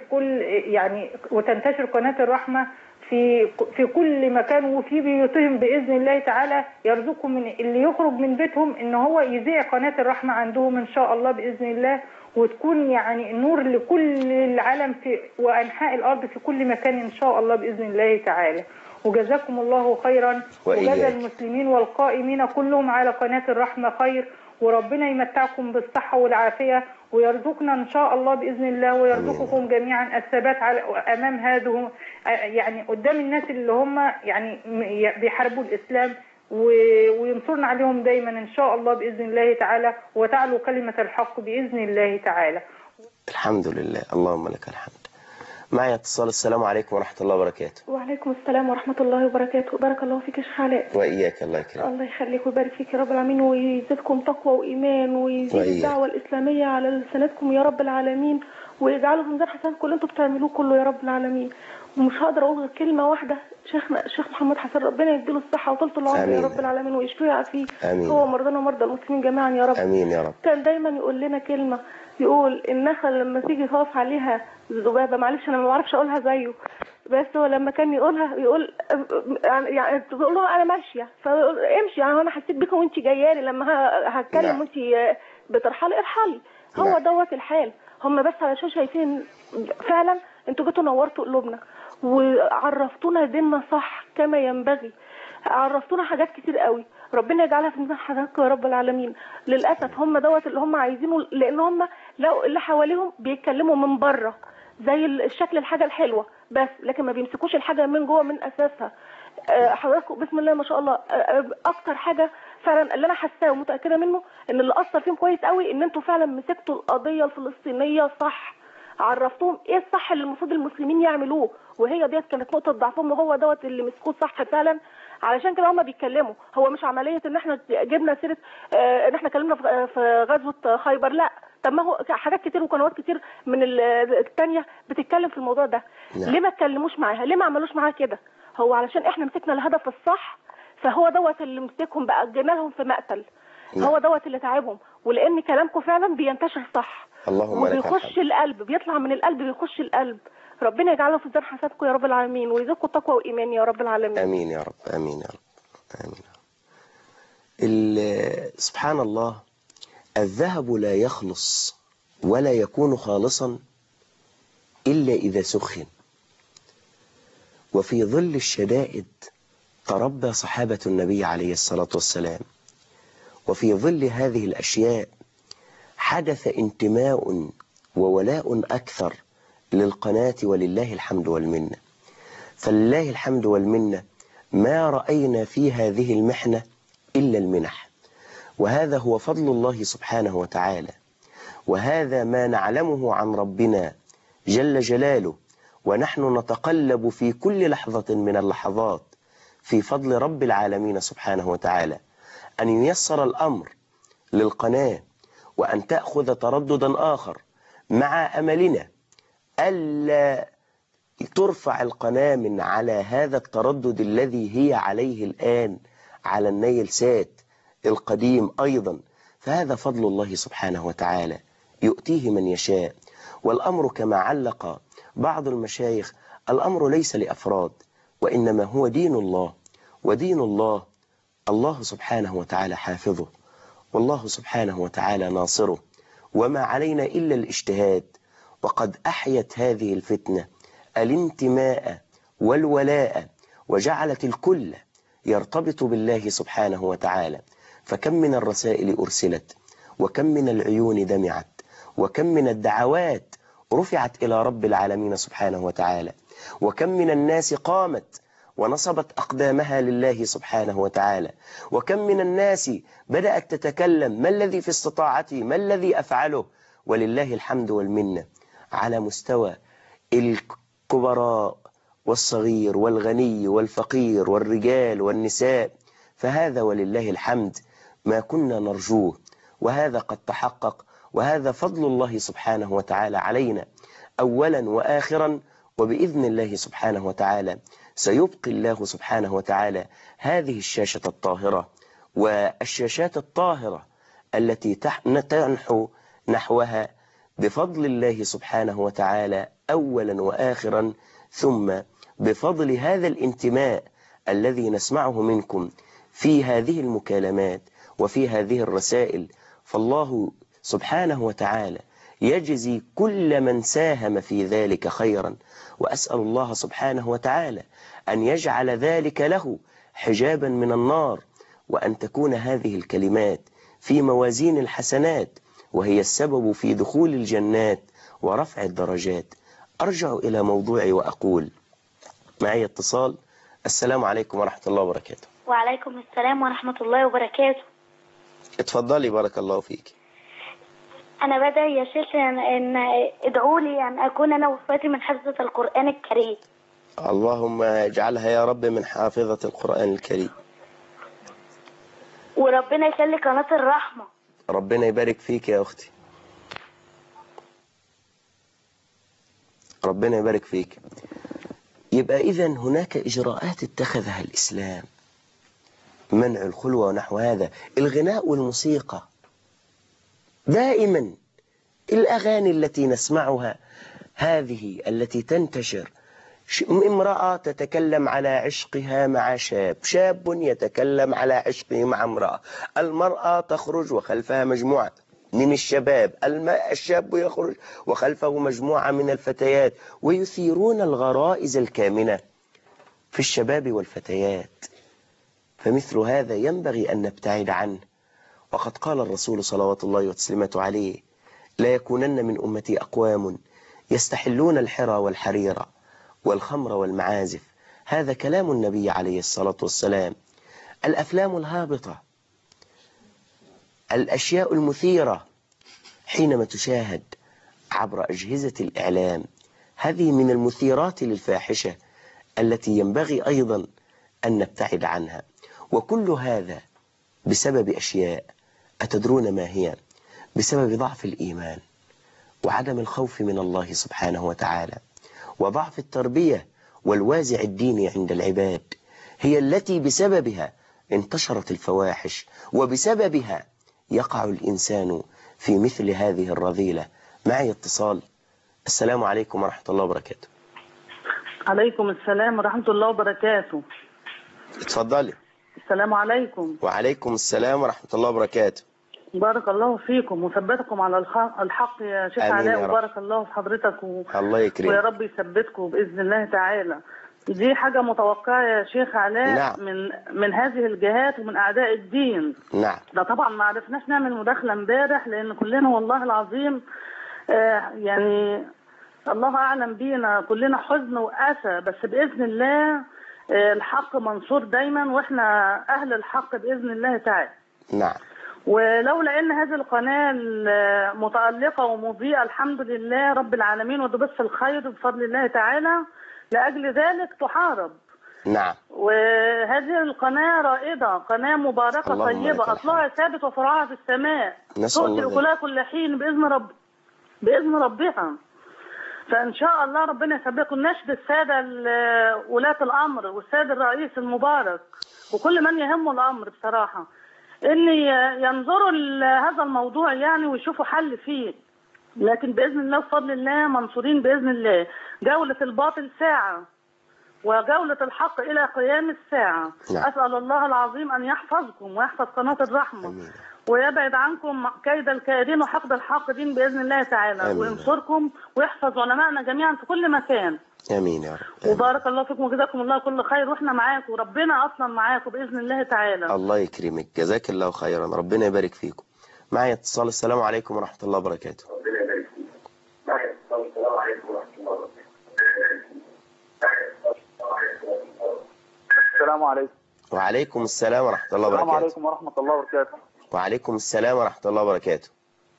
وتنتشر قناة الرحمة في كل مكان وفي بيوتهم بإذن الله تعالى. يرزقهم من اللي يخرج من بيتهم إن هو يذيع قناة الرحمة عندهم إن شاء الله بإذن الله، وتكون يعني نور لكل العالم في وأنحاء الأرض في كل مكان إن شاء الله بإذن الله تعالى. وجزاكم الله خيرا وجزا المسلمين والقائمين كلهم على قناة الرحمة خير، وربنا يمتعكم بالصحة والعافية ويرزقنا إن شاء الله بإذن الله ويرزقكم جميعا الثبات أمام هذه يعني قدام الناس اللي هم يعني بيحاربوا الإسلام، وينصرنا عليهم دايما إن شاء الله بإذن الله تعالى، وتعلو كلمة الحق بإذن الله تعالى. الحمد لله، اللهم لك الحمد. معي اتصال. السلام عليكم ورحمة الله وبركاته. وعليكم السلام ورحمة الله وبركاته. بارك الله فيك يا شيخ علاء. وإياك، الله يكرمك. الله يخليك ويبارك فيك يا رب العالمين، ويزيدكم تقوى وإيمان، ويزيد الدعوة الإسلامية على لسانتكم يا رب العالمين، ويجعله في ميزان حسناتكم اللي انتم بتعملوه كله يا رب العالمين. ومش هقدر أقول غير كلمة واحدة. الشيخ محمد حسن ربنا يديله الصحة وطولة العمر يا رب العالمين ويشفيه ويعافيه هو مرضانا ومرضى المسلمين جميعا يا رب. آمين يا رب. كان دايما يقول لنا كلمة، يقول النخل لما تيجي تقف عليها ذبابة، معلش أنا ما بعرفش أقولها زيه، بس هو لما كان يقولها يقول يعني تقول له انا ماشيه، فيقول امشي، يعني انا حسيت بك وانت جايه لي، لما هتكلم وانت بترحلي ارحلي. هو دوت الحال. هم بس علشان شايفين فعلا انتوا جيتوا نورتوا قلوبنا وعرفتونا ديننا صح كما ينبغي، عرفتونا حاجات كتير قوي، ربنا يجعلها في ميزان حسناتكم يا رب العالمين. للاسف هم دوت اللي هم عايزينه، لان هم لو اللي حواليهم بيتكلموا من بره زي الشكل الحاجه الحلوه بس، لكن ما بيمسكوش الحاجه من جوه من اساسها. حضراتكم بسم الله ما شاء الله، اكتر حاجه فعلا اللي انا حاساه ومتاكده منه ان اللي اثر فيهم كويس قوي ان انتوا فعلا مسكتوا القضيه الفلسطينيه صح، عرفتوهم ايه الصح اللي المفروض المسلمين يعملوه، وهي ديت كانت نقطه ضعفهم، وهو دوت اللي مسكوه صح فعلا. علشان كده هم بيتكلموا، هو مش عمليه ان احنا جبنا سيره ان احنا اتكلمنا في غزوه خيبر، لا. طب ما هو حاجات كتير وقنوات كتير من الثانيه بتتكلم في الموضوع ده. ليه ما اتكلموش معاها؟ ليه ما عملوش معاها كده؟ هو علشان احنا مسكنا الهدف الصح، فهو دوت اللي مسكهم بقى، جينا لهم في مقتل. هو دوت اللي تعبهم، ولان كلامكم فعلا بينتشر صح وبيخش القلب، بيطلع من القلب بيخش القلب. ربنا يجعله في ميزان حسناتكم يا رب العالمين، ويزيدكم تقوى وايمان يا رب العالمين. امين يا رب، امين يا رب، امين. سبحان الله، الذهب لا يخلص ولا يكون خالصا إلا إذا سخن. وفي ظل الشدائد تربى صحابة النبي عليه الصلاة والسلام، وفي ظل هذه الأشياء حدث انتماء وولاء أكثر للقناة، ولله الحمد والمنة. فلله الحمد والمنة ما رأينا في هذه المحنة إلا المنح، وهذا هو فضل الله سبحانه وتعالى، وهذا ما نعلمه عن ربنا جل جلاله، ونحن نتقلب في كل لحظة من اللحظات في فضل رب العالمين سبحانه وتعالى أن ييسر الأمر للقناة، وأن تأخذ ترددا آخر، مع أملنا ألا ترفع القناة من على هذا التردد الذي هي عليه الآن على النيل سات القديم أيضا. فهذا فضل الله سبحانه وتعالى يؤتيه من يشاء. والأمر كما علق بعض المشايخ، الأمر ليس لأفراد، وإنما هو دين الله، ودين الله الله سبحانه وتعالى حافظه، والله سبحانه وتعالى ناصره، وما علينا إلا الاجتهاد. وقد أحيت هذه الفتنة الانتماء والولاء، وجعلت الكل يرتبط بالله سبحانه وتعالى. فكم من الرسائل أرسلت، وكم من العيون دمعت، وكم من الدعوات رفعت إلى رب العالمين سبحانه وتعالى، وكم من الناس قامت ونصبت أقدامها لله سبحانه وتعالى، وكم من الناس بدأت تتكلم ما الذي في استطاعتي، ما الذي أفعله. ولله الحمد والمنة على مستوى الكبراء والصغير والغني والفقير والرجال والنساء. فهذا ولله الحمد ما كنا نرجوه، وهذا قد تحقق، وهذا فضل الله سبحانه وتعالى علينا أولا وآخرا. وبإذن الله سبحانه وتعالى سيبقي الله سبحانه وتعالى هذه الشاشة الطاهرة والشاشات الطاهرة التي تنحو نحوها بفضل الله سبحانه وتعالى أولا وآخرا، ثم بفضل هذا الانتماء الذي نسمعه منكم في هذه المكالمات وفي هذه الرسائل. فالله سبحانه وتعالى يجزي كل من ساهم في ذلك خيرا، وأسأل الله سبحانه وتعالى أن يجعل ذلك له حجابا من النار، وأن تكون هذه الكلمات في موازين الحسنات، وهي السبب في دخول الجنات ورفع الدرجات. أرجع إلى موضوعي وأقول معي اتصال. السلام عليكم ورحمة الله وبركاته. وعليكم السلام ورحمة الله وبركاته. اتفضلي بارك الله فيك. أنا بدأ يا شيخ أن ادعوا لي أن أكون أنا وفاتي من حفظة القرآن الكريم. اللهم اجعلها يا رب من حافظة القرآن الكريم. وربنا يخلي قناة الرحمة. ربنا يبارك فيك يا أختي، ربنا يبارك فيك. يبقى إذن هناك إجراءات اتخذها الإسلام، منع الخلوة ونحو هذا. الغناء والموسيقى دائما، الأغاني التي نسمعها هذه التي تنتشر امرأة تتكلم على عشقها مع شاب، شاب يتكلم على عشقه مع امرأة، المرأة تخرج وخلفها مجموعة من الشباب، الشاب يخرج وخلفه مجموعة من الفتيات، ويثيرون الغرائز الكامنة في الشباب والفتيات. فمثل هذا ينبغي أن نبتعد عنه. وقد قال الرسول صلوات الله وتسليماته عليه: لا يكونن من أمتي أقوام يستحلون الحرى والحرير والخمر والمعازف. هذا كلام النبي عليه الصلاة والسلام. الأفلام الهابطة، الأشياء المثيرة حينما تشاهد عبر أجهزة الإعلام، هذه من المثيرات للفاحشة التي ينبغي أيضا أن نبتعد عنها. وكل هذا بسبب أشياء أتدرون ما هي؟ بسبب ضعف الإيمان وعدم الخوف من الله سبحانه وتعالى، وضعف التربية والوازع الديني عند العباد، هي التي بسببها انتشرت الفواحش، وبسببها يقع الإنسان في مثل هذه الرذيلة. معي اتصال. السلام عليكم ورحمة الله وبركاته. عليكم السلام ورحمة الله وبركاته. اتفضلي. السلام عليكم. وعليكم السلام ورحمة الله وبركاته. بارك الله فيكم وثبتكم على الحق يا شيخ علاء، وبارك الله في حضرتك الله يكرمك ويا رب يثبتكم بإذن الله تعالى. دي حاجة متوقعة يا شيخ علاء. نعم. من هذه الجهات ومن أعداء الدين. نعم. ده طبعا ما عرفناش نعمل مداخلة امبارح لأن كلنا والله العظيم يعني الله أعلم بينا كلنا حزن وأسى، بس بإذن الله الحق منصور دايما، وإحنا أهل الحق بإذن الله تعالى. نعم. ولولا ان هذه القناه متالقه ومضيئه الحمد لله رب العالمين وتبث الخير بفضل الله تعالى، لاجل ذلك تحارب. نعم. وهذه القناه رائده، قناه مباركه طيبه، اصلها ثابت وفرعها في السماء، تؤتي اكلها كل حين باذن ربها. فان شاء الله ربنا يثبتكم. نشد الساده ولاة الامر والسيد الرئيس المبارك وكل من يهمه الامر بصراحه ان ينظروا لهذا الموضوع يعني ويشوفوا حل فيه، لكن باذن الله بفضل الله منصورين باذن الله. جولة الباطل ساعة وجولة الحق الى قيام الساعة. نعم. اسال الله العظيم ان يحفظكم ويحفظ قناة الرحمة. أمين. ويبعد عنكم كيد الكائدين وحقد الحاقدين باذن الله تعالى. أمين. وينصركم ويحفظ علمائنا جميعا في كل مكان. امين يا رب. وبارك الله فيكم وجزاكم الله كل خير، واحنا معاكم وربنا اصلا معاكم باذن الله تعالى. الله يكرمك، جزاك الله خيرا، ربنا يبارك فيكم. معي اتصال. السلام عليكم ورحمة الله وبركاته. ربنا يبارك فيك. معي اتصال. السلام عليكم ورحمة الله وبركاته. السلام عليكم. وعليكم السلام ورحمة الله وبركاته. السلام عليكم ورحمة الله وبركاته. وعليكم السلام ورحمة الله وبركاته.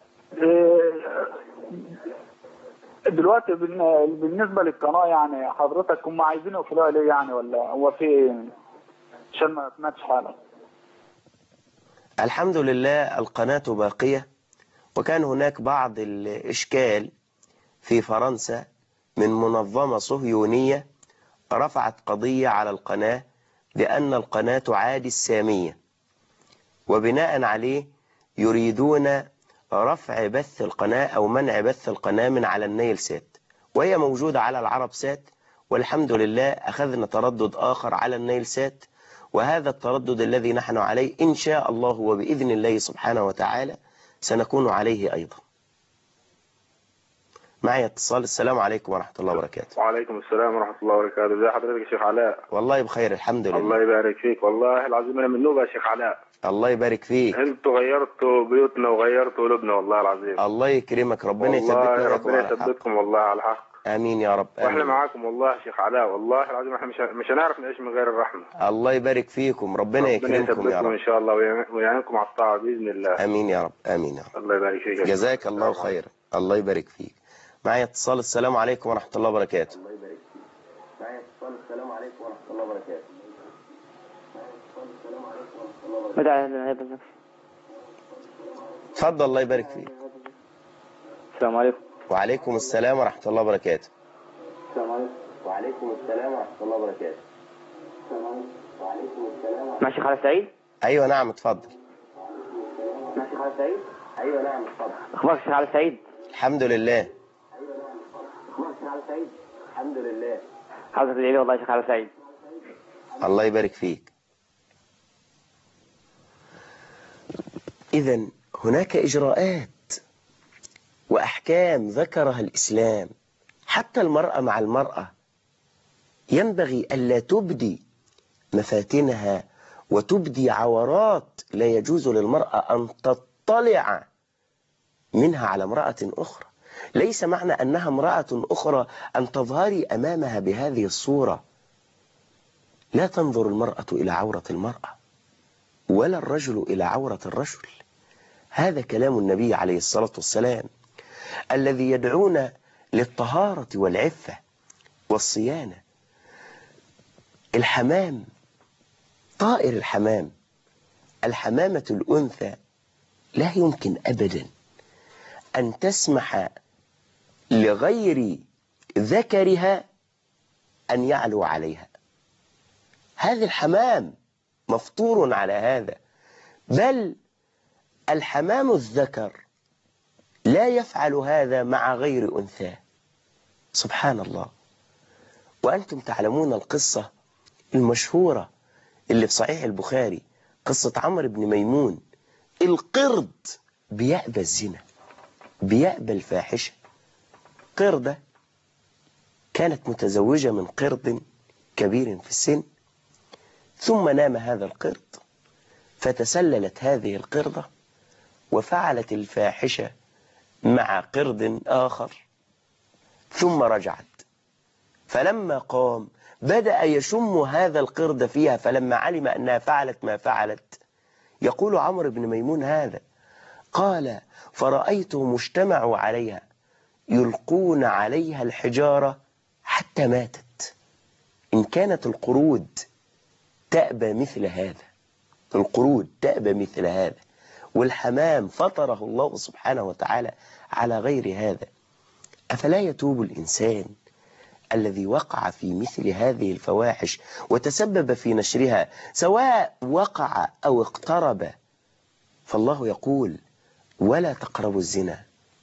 دلوقتي بالنسبة للقناة يعني حضرتك هم عايزين يقفلوها ليه يعني، ولا هو في عشان ما سمعتش حاجة؟ الحمد لله القناة باقية، وكان هناك بعض الإشكال في فرنسا من منظمة صهيونية رفعت قضية على القناة بأن القناة تعادي السامية، وبناء عليه يريدون رفع بث القناة أو منع بث القناة من على النيل سات، وهي موجودة على العرب سات، والحمد لله أخذنا تردد آخر على النيل سات، وهذا التردد الذي نحن عليه إن شاء الله وبإذن الله سبحانه وتعالى سنكون عليه أيضا. معي اتصال. السلام عليكم ورحمة الله وبركاته. وعليكم السلام ورحمة الله وبركاته. ازي حضرتك يا شيخ علاء؟ والله بخير الحمد لله. الله يبارك فيك، والله العظيم انا من نوبة يا شيخ علاء. الله يبارك فيك. انتوا غيرتوا بيوتنا وغيرتوا قلوبنا والله العظيم. الله يكرمك، ربنا يثبتنا ربنا يثبتكم والله على الحق. امين يا رب. واحنا معاكم والله يا شيخ علاء، والله العظيم احنا مش هنعرف نعيش من غير الرحمة. الله يبارك فيكم، ربنا يكرمكم يا رب ان شاء الله ويعينكم على الطاعة باذن الله. امين يا رب. امين يا رب. الله يبارك فيك. جزاك الله خيرا. الله يبارك فيك. معي اتصال. السلام عليكم ورحمة الله وبركاته. الله يبارك فيك. معي اتصال. السلام عليكم ورحمة الله وبركاته. السلام عليكم ورحمة الله وبركاته. اتفضل. الله يبارك فيك. السلام عليكم. وعليكم السلام ورحمة الله وبركاته. السلام عليكم. وعليكم السلام ورحمة الله وبركاته. السلام عليكم. وعليكم السلام. مع الشيخ علي سعيد؟ ايوه نعم اتفضل. مع الشيخ علي سعيد؟ ايوه نعم اتفضل. اخبارك يا شيخ علي سعيد؟ الحمد لله. اخبارك يا شيخ علي سعيد؟ الحمد لله. حضرتك تدعي لي والله يا شيخ على سعيد. الله يبارك فيك. إذن هناك إجراءات وأحكام ذكرها الإسلام. حتى المرأة مع المرأة ينبغي ألا تبدي مفاتنها وتبدي عورات لا يجوز للمرأة أن تطلع منها على امرأة أخرى. ليس معنى أنها امرأة أخرى أن تظهري أمامها بهذه الصورة. لا تنظر المرأة إلى عورة المرأة ولا الرجل إلى عورة الرجل. هذا كلام النبي عليه الصلاة والسلام الذي يدعونا للطهارة والعفة والصيانة. الحمام، طائر الحمام، الحمامة الأنثى لا يمكن أبدا أن تسمح لغير ذكرها أن يعلو عليها. هذا الحمام مفطور على هذا. بل الحمام الذكر لا يفعل هذا مع غير أنثى. سبحان الله. وأنتم تعلمون القصة المشهورة اللي في صحيح البخاري، قصة عمرو بن ميمون. القرد بيأبى الزنا، بيأبى الفاحشة. قردة كانت متزوجة من قرد كبير في السن، ثم نام هذا القرد، فتسللت هذه القردة وفعلت الفاحشة مع قرد آخر، ثم رجعت. فلما قام بدأ يشم هذا القرد فيها، فلما علم أنها فعلت ما فعلت، يقول عمرو بن ميمون هذا، قال فرأيتهم اجتمعوا عليها يلقون عليها الحجارة حتى ماتت. إن كانت القرود تأبى مثل هذا، القرود تأبى مثل هذا، والحمام فطره الله سبحانه وتعالى على غير هذا، أفلا يتوب الإنسان الذي وقع في مثل هذه الفواحش وتسبب في نشرها، سواء وقع أو اقترب؟ فالله يقول ولا تقربوا الزنا.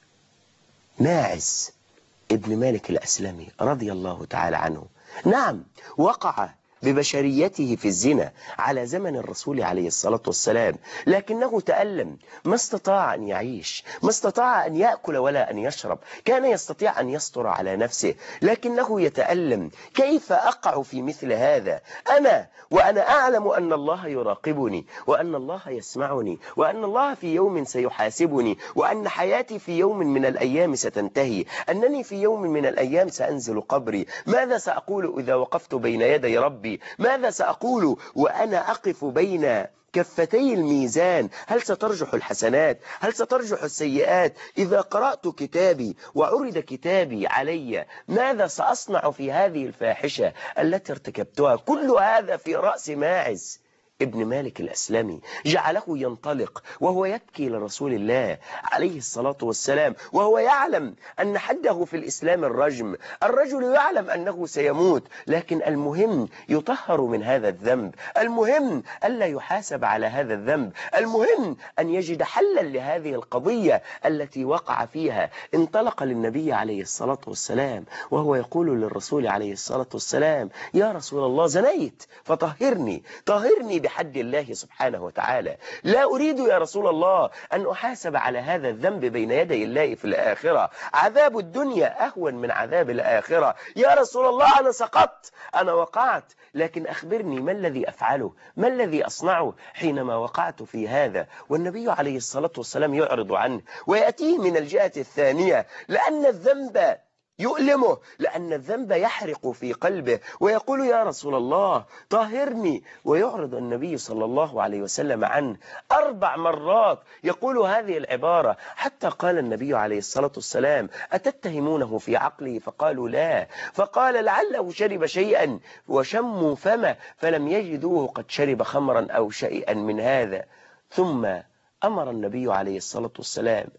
ماعز ابن مالك الأسلمي رضي الله تعالى عنه، نعم وقع ببشريته في الزنا على زمن الرسول عليه الصلاة والسلام، لكنه تألم، ما استطاع أن يعيش، ما استطاع أن يأكل ولا أن يشرب. كان يستطيع أن يستر على نفسه لكنه يتألم. كيف أقع في مثل هذا أنا وأنا أعلم أن الله يراقبني، وأن الله يسمعني، وأن الله في يوم سيحاسبني، وأن حياتي في يوم من الأيام ستنتهي، أنني في يوم من الأيام سأنزل قبري. ماذا سأقول إذا وقفت بين يدي ربي؟ ماذا سأقول وأنا أقف بين كفتي الميزان؟ هل سترجح الحسنات؟ هل سترجح السيئات؟ إذا قرأت كتابي وعرض كتابي علي، ماذا سأصنع في هذه الفاحشة التي ارتكبتها؟ كل هذا في رأس ماعز ابن مالك الأسلمي، جعله ينطلق وهو يبكي لرسول الله عليه الصلاة والسلام، وهو يعلم أن حده في الإسلام الرجم. الرجل يعلم أنه سيموت، لكن المهم يطهر من هذا الذنب، المهم ألا يحاسب على هذا الذنب، المهم أن يجد حلا لهذه القضية التي وقع فيها. انطلق للنبي عليه الصلاة والسلام وهو يقول للرسول عليه الصلاة والسلام يا رسول الله زنيت فطهرني، طهرني بحد الله سبحانه وتعالى. لا أريد يا رسول الله أن أحاسب على هذا الذنب بين يدي الله في الآخرة، عذاب الدنيا أهون من عذاب الآخرة. يا رسول الله أنا سقطت، أنا وقعت، لكن أخبرني ما الذي أفعله، ما الذي أصنعه حينما وقعت في هذا؟ والنبي عليه الصلاة والسلام يعرض عنه ويأتيه من الجهة الثانية، لأن الذنب يؤلمه، لأن الذنب يحرق في قلبه، ويقول يا رسول الله طهرني، ويعرض النبي صلى الله عليه وسلم عنه 4 مرات يقول هذه العبارة، حتى قال النبي عليه الصلاة والسلام أتتهمونه في عقله؟ فقالوا لا، فقال لعله شرب شيئا وشموا فمه فلم يجدوه قد شرب خمرا أو شيئا من هذا. ثم أمر النبي عليه الصلاة والسلام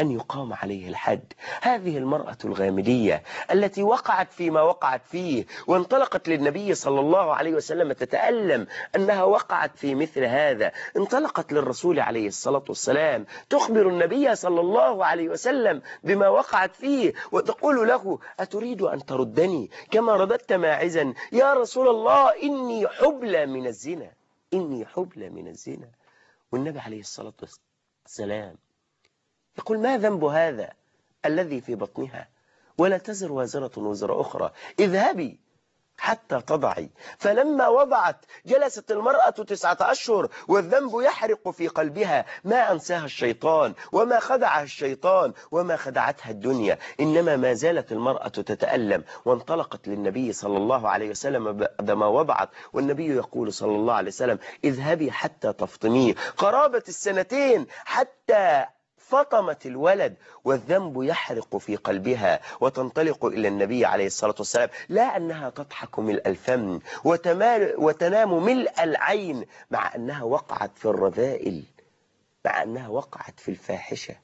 أن يقام عليه الحد. هذه المرأة الغامدية التي وقعت فيما وقعت فيه وانطلقت للنبي صلى الله عليه وسلم تتألم أنها وقعت في مثل هذا، انطلقت للرسول عليه الصلاة والسلام تخبر النبي صلى الله عليه وسلم بما وقعت فيه وتقول له: أتريد أن تردني كما رددت ماعزا؟ يا رسول الله إني حبلى من الزنا، إني حبلى من الزنا. والنبي عليه الصلاة والسلام يقول: ما ذنب هذا الذي في بطنها؟ ولا تزر وازرة وزر أخرى، اذهبي حتى تضعي. فلما وضعت جلست المرأة 9 أشهر والذنب يحرق في قلبها. ما أنساها الشيطان وما خدعها الشيطان وما خدعتها الدنيا، إنما ما زالت المرأة تتألم. وانطلقت للنبي صلى الله عليه وسلم بعدما وضعت، والنبي يقول صلى الله عليه وسلم: اذهبي حتى تفطميه. قرابة 2 سنين حتى فطمت الولد والذنب يحرق في قلبها، وتنطلق إلى النبي عليه الصلاة والسلام، لا أنها تضحك ملء الفم وتنام ملء العين، مع أنها وقعت في الرذائل، مع أنها وقعت في الفاحشة.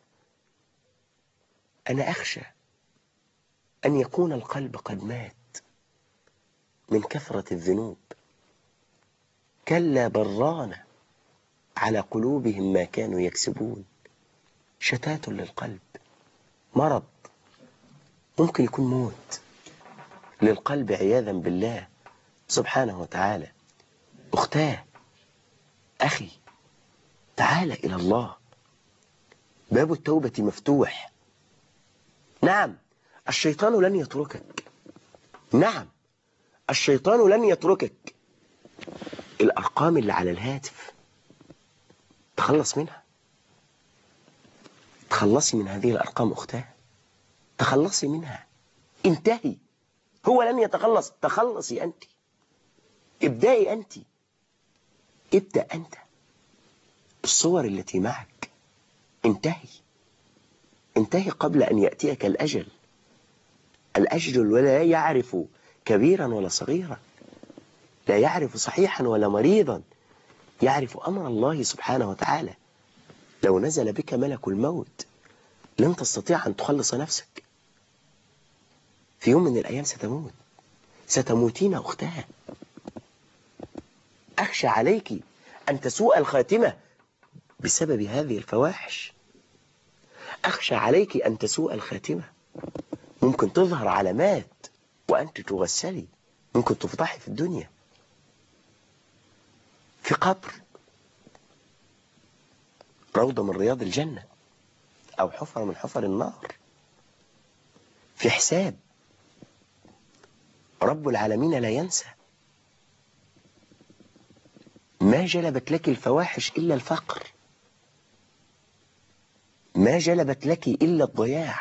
أنا أخشى أن يكون القلب قد مات من كثرة الذنوب. كلا بران على قلوبهم ما كانوا يكسبون. شتات للقلب، مرض، ممكن يكون موت للقلب عياذا بالله سبحانه وتعالى. أختاه، أخي، تعال إلى الله، باب التوبة مفتوح. نعم الشيطان لن يتركك، نعم الشيطان لن يتركك. الأرقام اللي على الهاتف تخلص منها، تخلصي من هذه الأرقام أختاه، تخلصي منها، انتهي. هو لن يتخلص، تخلصي أنت، ابدأي أنت، ابدأ أنت. الصور التي معك انتهي، انتهي قبل أن يأتيك الأجل. الأجل لا يعرف كبيرا ولا صغيرا، لا يعرف صحيحا ولا مريضا، يعرف أمر الله سبحانه وتعالى. لو نزل بك ملك الموت لن تستطيع أن تخلص نفسك. في يوم من الأيام ستموت، ستموتين أختها. أخشى عليك أن تسوء الخاتمة بسبب هذه الفواحش، أخشى عليك أن تسوء الخاتمة. ممكن تظهر علامات وأنت تغسلي، ممكن تفضحي في الدنيا، في قبر، روضة من رياض الجنة، أو حفرة من حفر النار، في حساب. رب العالمين لا ينسى. ما جلبت لك الفواحش إلا الفقر، ما جلبت لك إلا الضياع،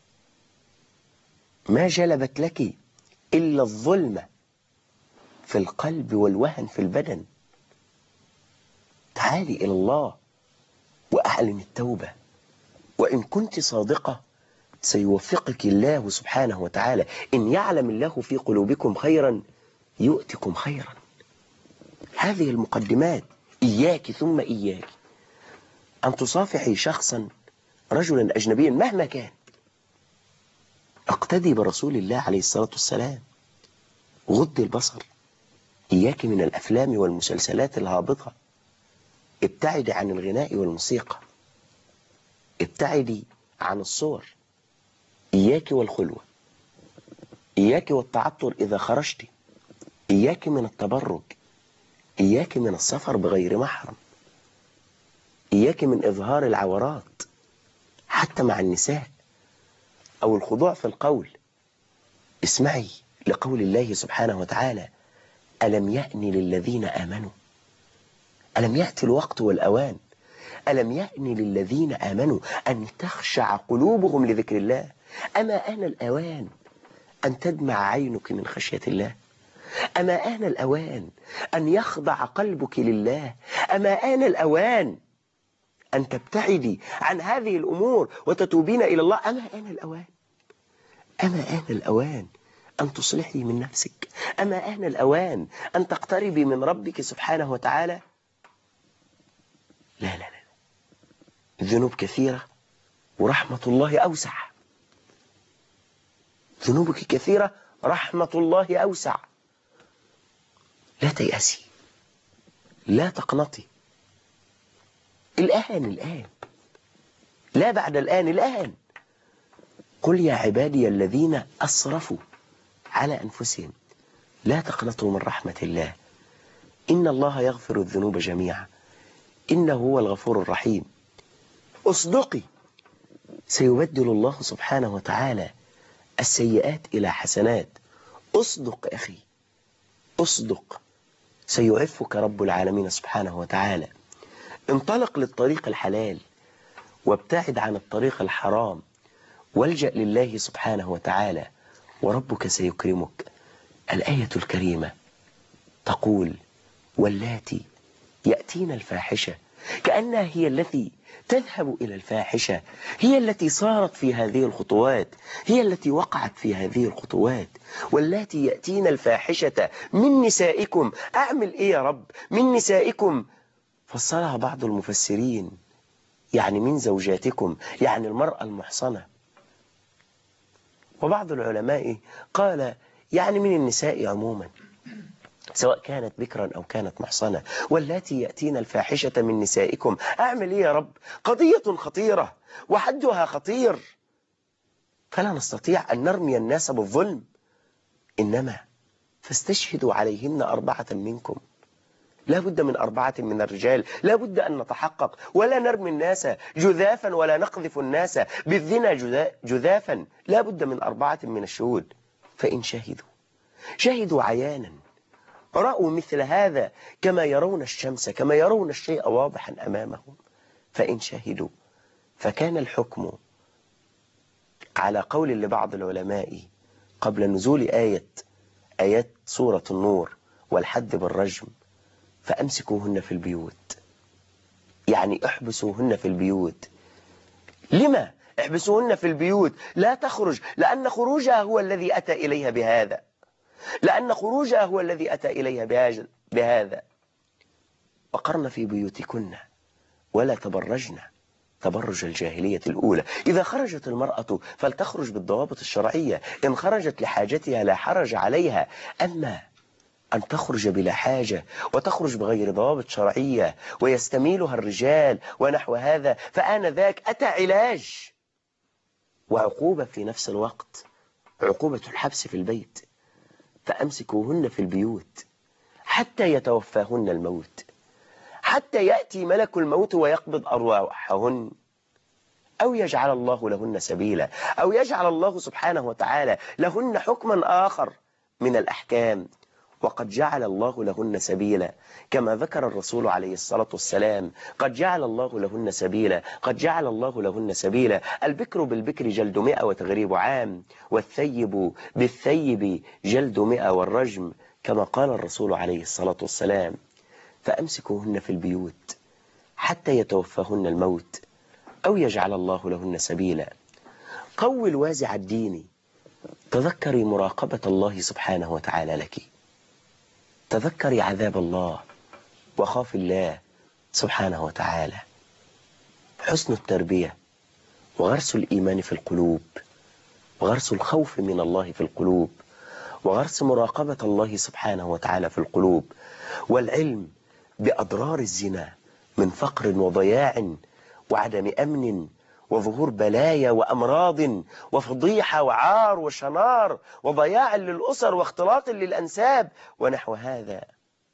ما جلبت لك إلا الظلمة في القلب والوهن في البدن. تعالي إلى الله وأعلن التوبة، وإن كنت صادقة سيوفقك الله سبحانه وتعالى. إن يعلم الله في قلوبكم خيرا يؤتكم خيرا. هذه المقدمات، إياك ثم إياك أن تصافحي شخصا، رجلا أجنبيا مهما كان. اقتدي برسول الله عليه الصلاة والسلام، غض البصر، إياك من الأفلام والمسلسلات الهابطة، ابتعدي عن الغناء والموسيقى، ابتعدي عن الصور، إياك والخلوة، إياك والتعطر إذا خرجت، إياك من التبرج، إياك من السفر بغير محرم، إياك من إظهار العورات حتى مع النساء، أو الخضوع في القول. اسمعي لقول الله سبحانه وتعالى: ألم يأن للذين آمنوا، ألم يأتي الوقت والأوان، ألم يأن للذين آمنوا أن تخشع قلوبهم لذكر الله. أما آن الأوان أن تدمع عينك من خشية الله؟ أما آن الأوان أن يخضع قلبك لله؟ أما آن الأوان أن تبتعدي عن هذه الأمور وتتوبين إلى الله؟ أما آن الأوان، أما آن الأوان أن تصلحي من نفسك؟ أما آن الأوان أن تقتربي من ربك سبحانه وتعالى؟ لا لا لا، الذنوب كثيرة ورحمة الله أوسع. ذنوبك كثيرة، رحمة الله أوسع. لا تيأسي، لا تقنطي. الآن لا بعد الآن. قل يا عبادي الذين أسرفوا على أنفسهم لا تقنطوا من رحمة الله إن الله يغفر الذنوب جميعا إنه هو الغفور الرحيم. اصدقي، سيبدل الله سبحانه وتعالى السيئات إلى حسنات. اصدق أخي، اصدق، سيعفك رب العالمين سبحانه وتعالى. انطلق للطريق الحلال وابتعد عن الطريق الحرام، والجأ لله سبحانه وتعالى وربك سيكرمك. الآية الكريمة تقول: واللاتي يأتين الفاحشة، كأنها هي التي تذهب إلى الفاحشة، هي التي صارت في هذه الخطوات، هي التي وقعت في هذه الخطوات. واللاتي يأتين الفاحشة من نسائكم. أعمل إيه يا رب؟ من نسائكم، فسرها بعض المفسرين يعني من زوجاتكم، يعني المرأة المحصنة. وبعض العلماء قال يعني من النساء عموما، سواء كانت بكرا أو كانت محصنة. واللاتي يأتين الفاحشة من نسائكم. أعمل إيه يا رب؟ قضية خطيرة وحدها خطير، فلا نستطيع أن نرمي الناس بالظلم، إنما فاستشهدوا عليهن 4 منكم. لا بد من 4 من الرجال، لا بد أن نتحقق، ولا نرمي الناس جذافا ولا نقذف الناس بالزنا جذافا. لا بد من 4 من الشهود. فإن شهدوا عيانا، رأوا مثل هذا كما يرون الشمس، كما يرون الشيء واضحا أمامهم، فإن شهدوا فكان الحكم على قول لبعض العلماء قبل نزول آيات سورة النور والحد بالرجم: فأمسكوهن في البيوت. يعني احبسوهن في البيوت. لما احبسوهن في البيوت؟ لا تخرج، لأن خروجها هو الذي أتى إليها بهذا، لأن خروجها هو الذي أتى إليها بهذا. وقرن في بيوتكن ولا تبرجن تبرج الجاهلية الأولى. إذا خرجت المرأة فلتخرج بالضوابط الشرعية، إن خرجت لحاجتها لا حرج عليها. أما أن تخرج بلا حاجة وتخرج بغير ضوابط شرعية ويستميلها الرجال ونحو هذا، فآنذاك أتى علاج وعقوبة في نفس الوقت، عقوبة الحبس في البيت. فأمسكوهن في البيوت حتى يتوفاهن الموت، حتى يأتي ملك الموت ويقبض أرواحهن، أو يجعل الله لهن سبيلا، أو يجعل الله سبحانه وتعالى لهن حكما آخر من الأحكام. وقد جعل الله لهن سبيلا، كما ذكر الرسول عليه الصلاة والسلام: قد جعل الله لهن سبيلا، قد جعل الله لهن سبيلا. البكر بالبكر جلد 100 وتغريب عام، والثيب بالثيب جلد 100 والرجم، كما قال الرسول عليه الصلاة والسلام. فأمسكوهن في البيوت حتى يتوفاهن الموت، أو يجعل الله لهن سبيلا. قوي الوازع الديني، تذكري مراقبة الله سبحانه وتعالى لك، تذكري عذاب الله وخاف الله سبحانه وتعالى. حسن التربية وغرس الإيمان في القلوب، وغرس الخوف من الله في القلوب، وغرس مراقبة الله سبحانه وتعالى في القلوب، والعلم بأضرار الزنا من فقر وضياع وعدم أمن وظهور بلايا وأمراض وفضيحة وعار وشنار وضياع للأسر واختلاط للأنساب ونحو هذا.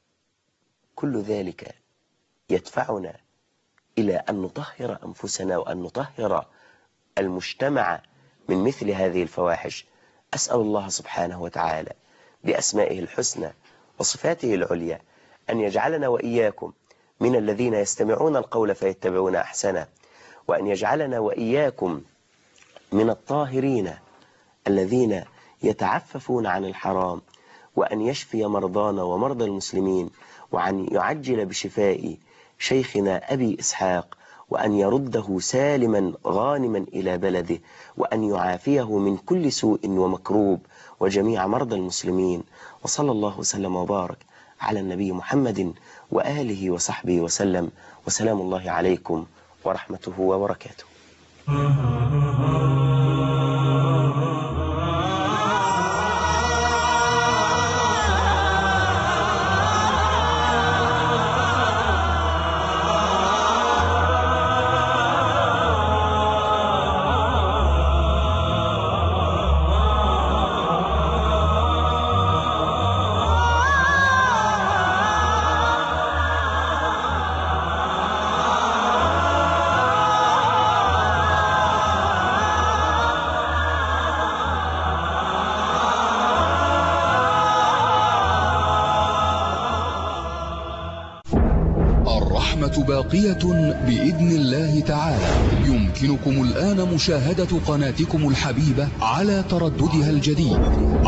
كل ذلك يدفعنا إلى أن نطهر أنفسنا وأن نطهر المجتمع من مثل هذه الفواحش. أسأل الله سبحانه وتعالى بأسمائه الحسنى وصفاته العليا أن يجعلنا وإياكم من الذين يستمعون القول فيتبعون أحسنه، وأن يجعلنا وإياكم من الطاهرين الذين يتعففون عن الحرام، وأن يشفي مرضانا ومرضى المسلمين، وأن يعجل بشفاء شيخنا أبي إسحاق، وأن يرده سالما غانما إلى بلده، وأن يعافيه من كل سوء ومكروب وجميع مرضى المسلمين. وصلى الله وسلم وبارك على النبي محمد وآله وصحبه وسلم، وسلام الله عليكم ورحمته وبركاته. باقية بإذن الله تعالى. يمكنكم الآن مشاهدة قناتكم الحبيبة على ترددها الجديد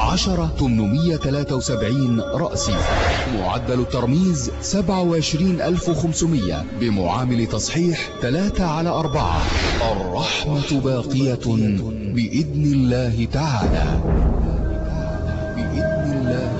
10873 رأسي، معدل الترميز 27500 بمعامل تصحيح 3/4. الرحمة باقية بإذن الله تعالى. بإذن الله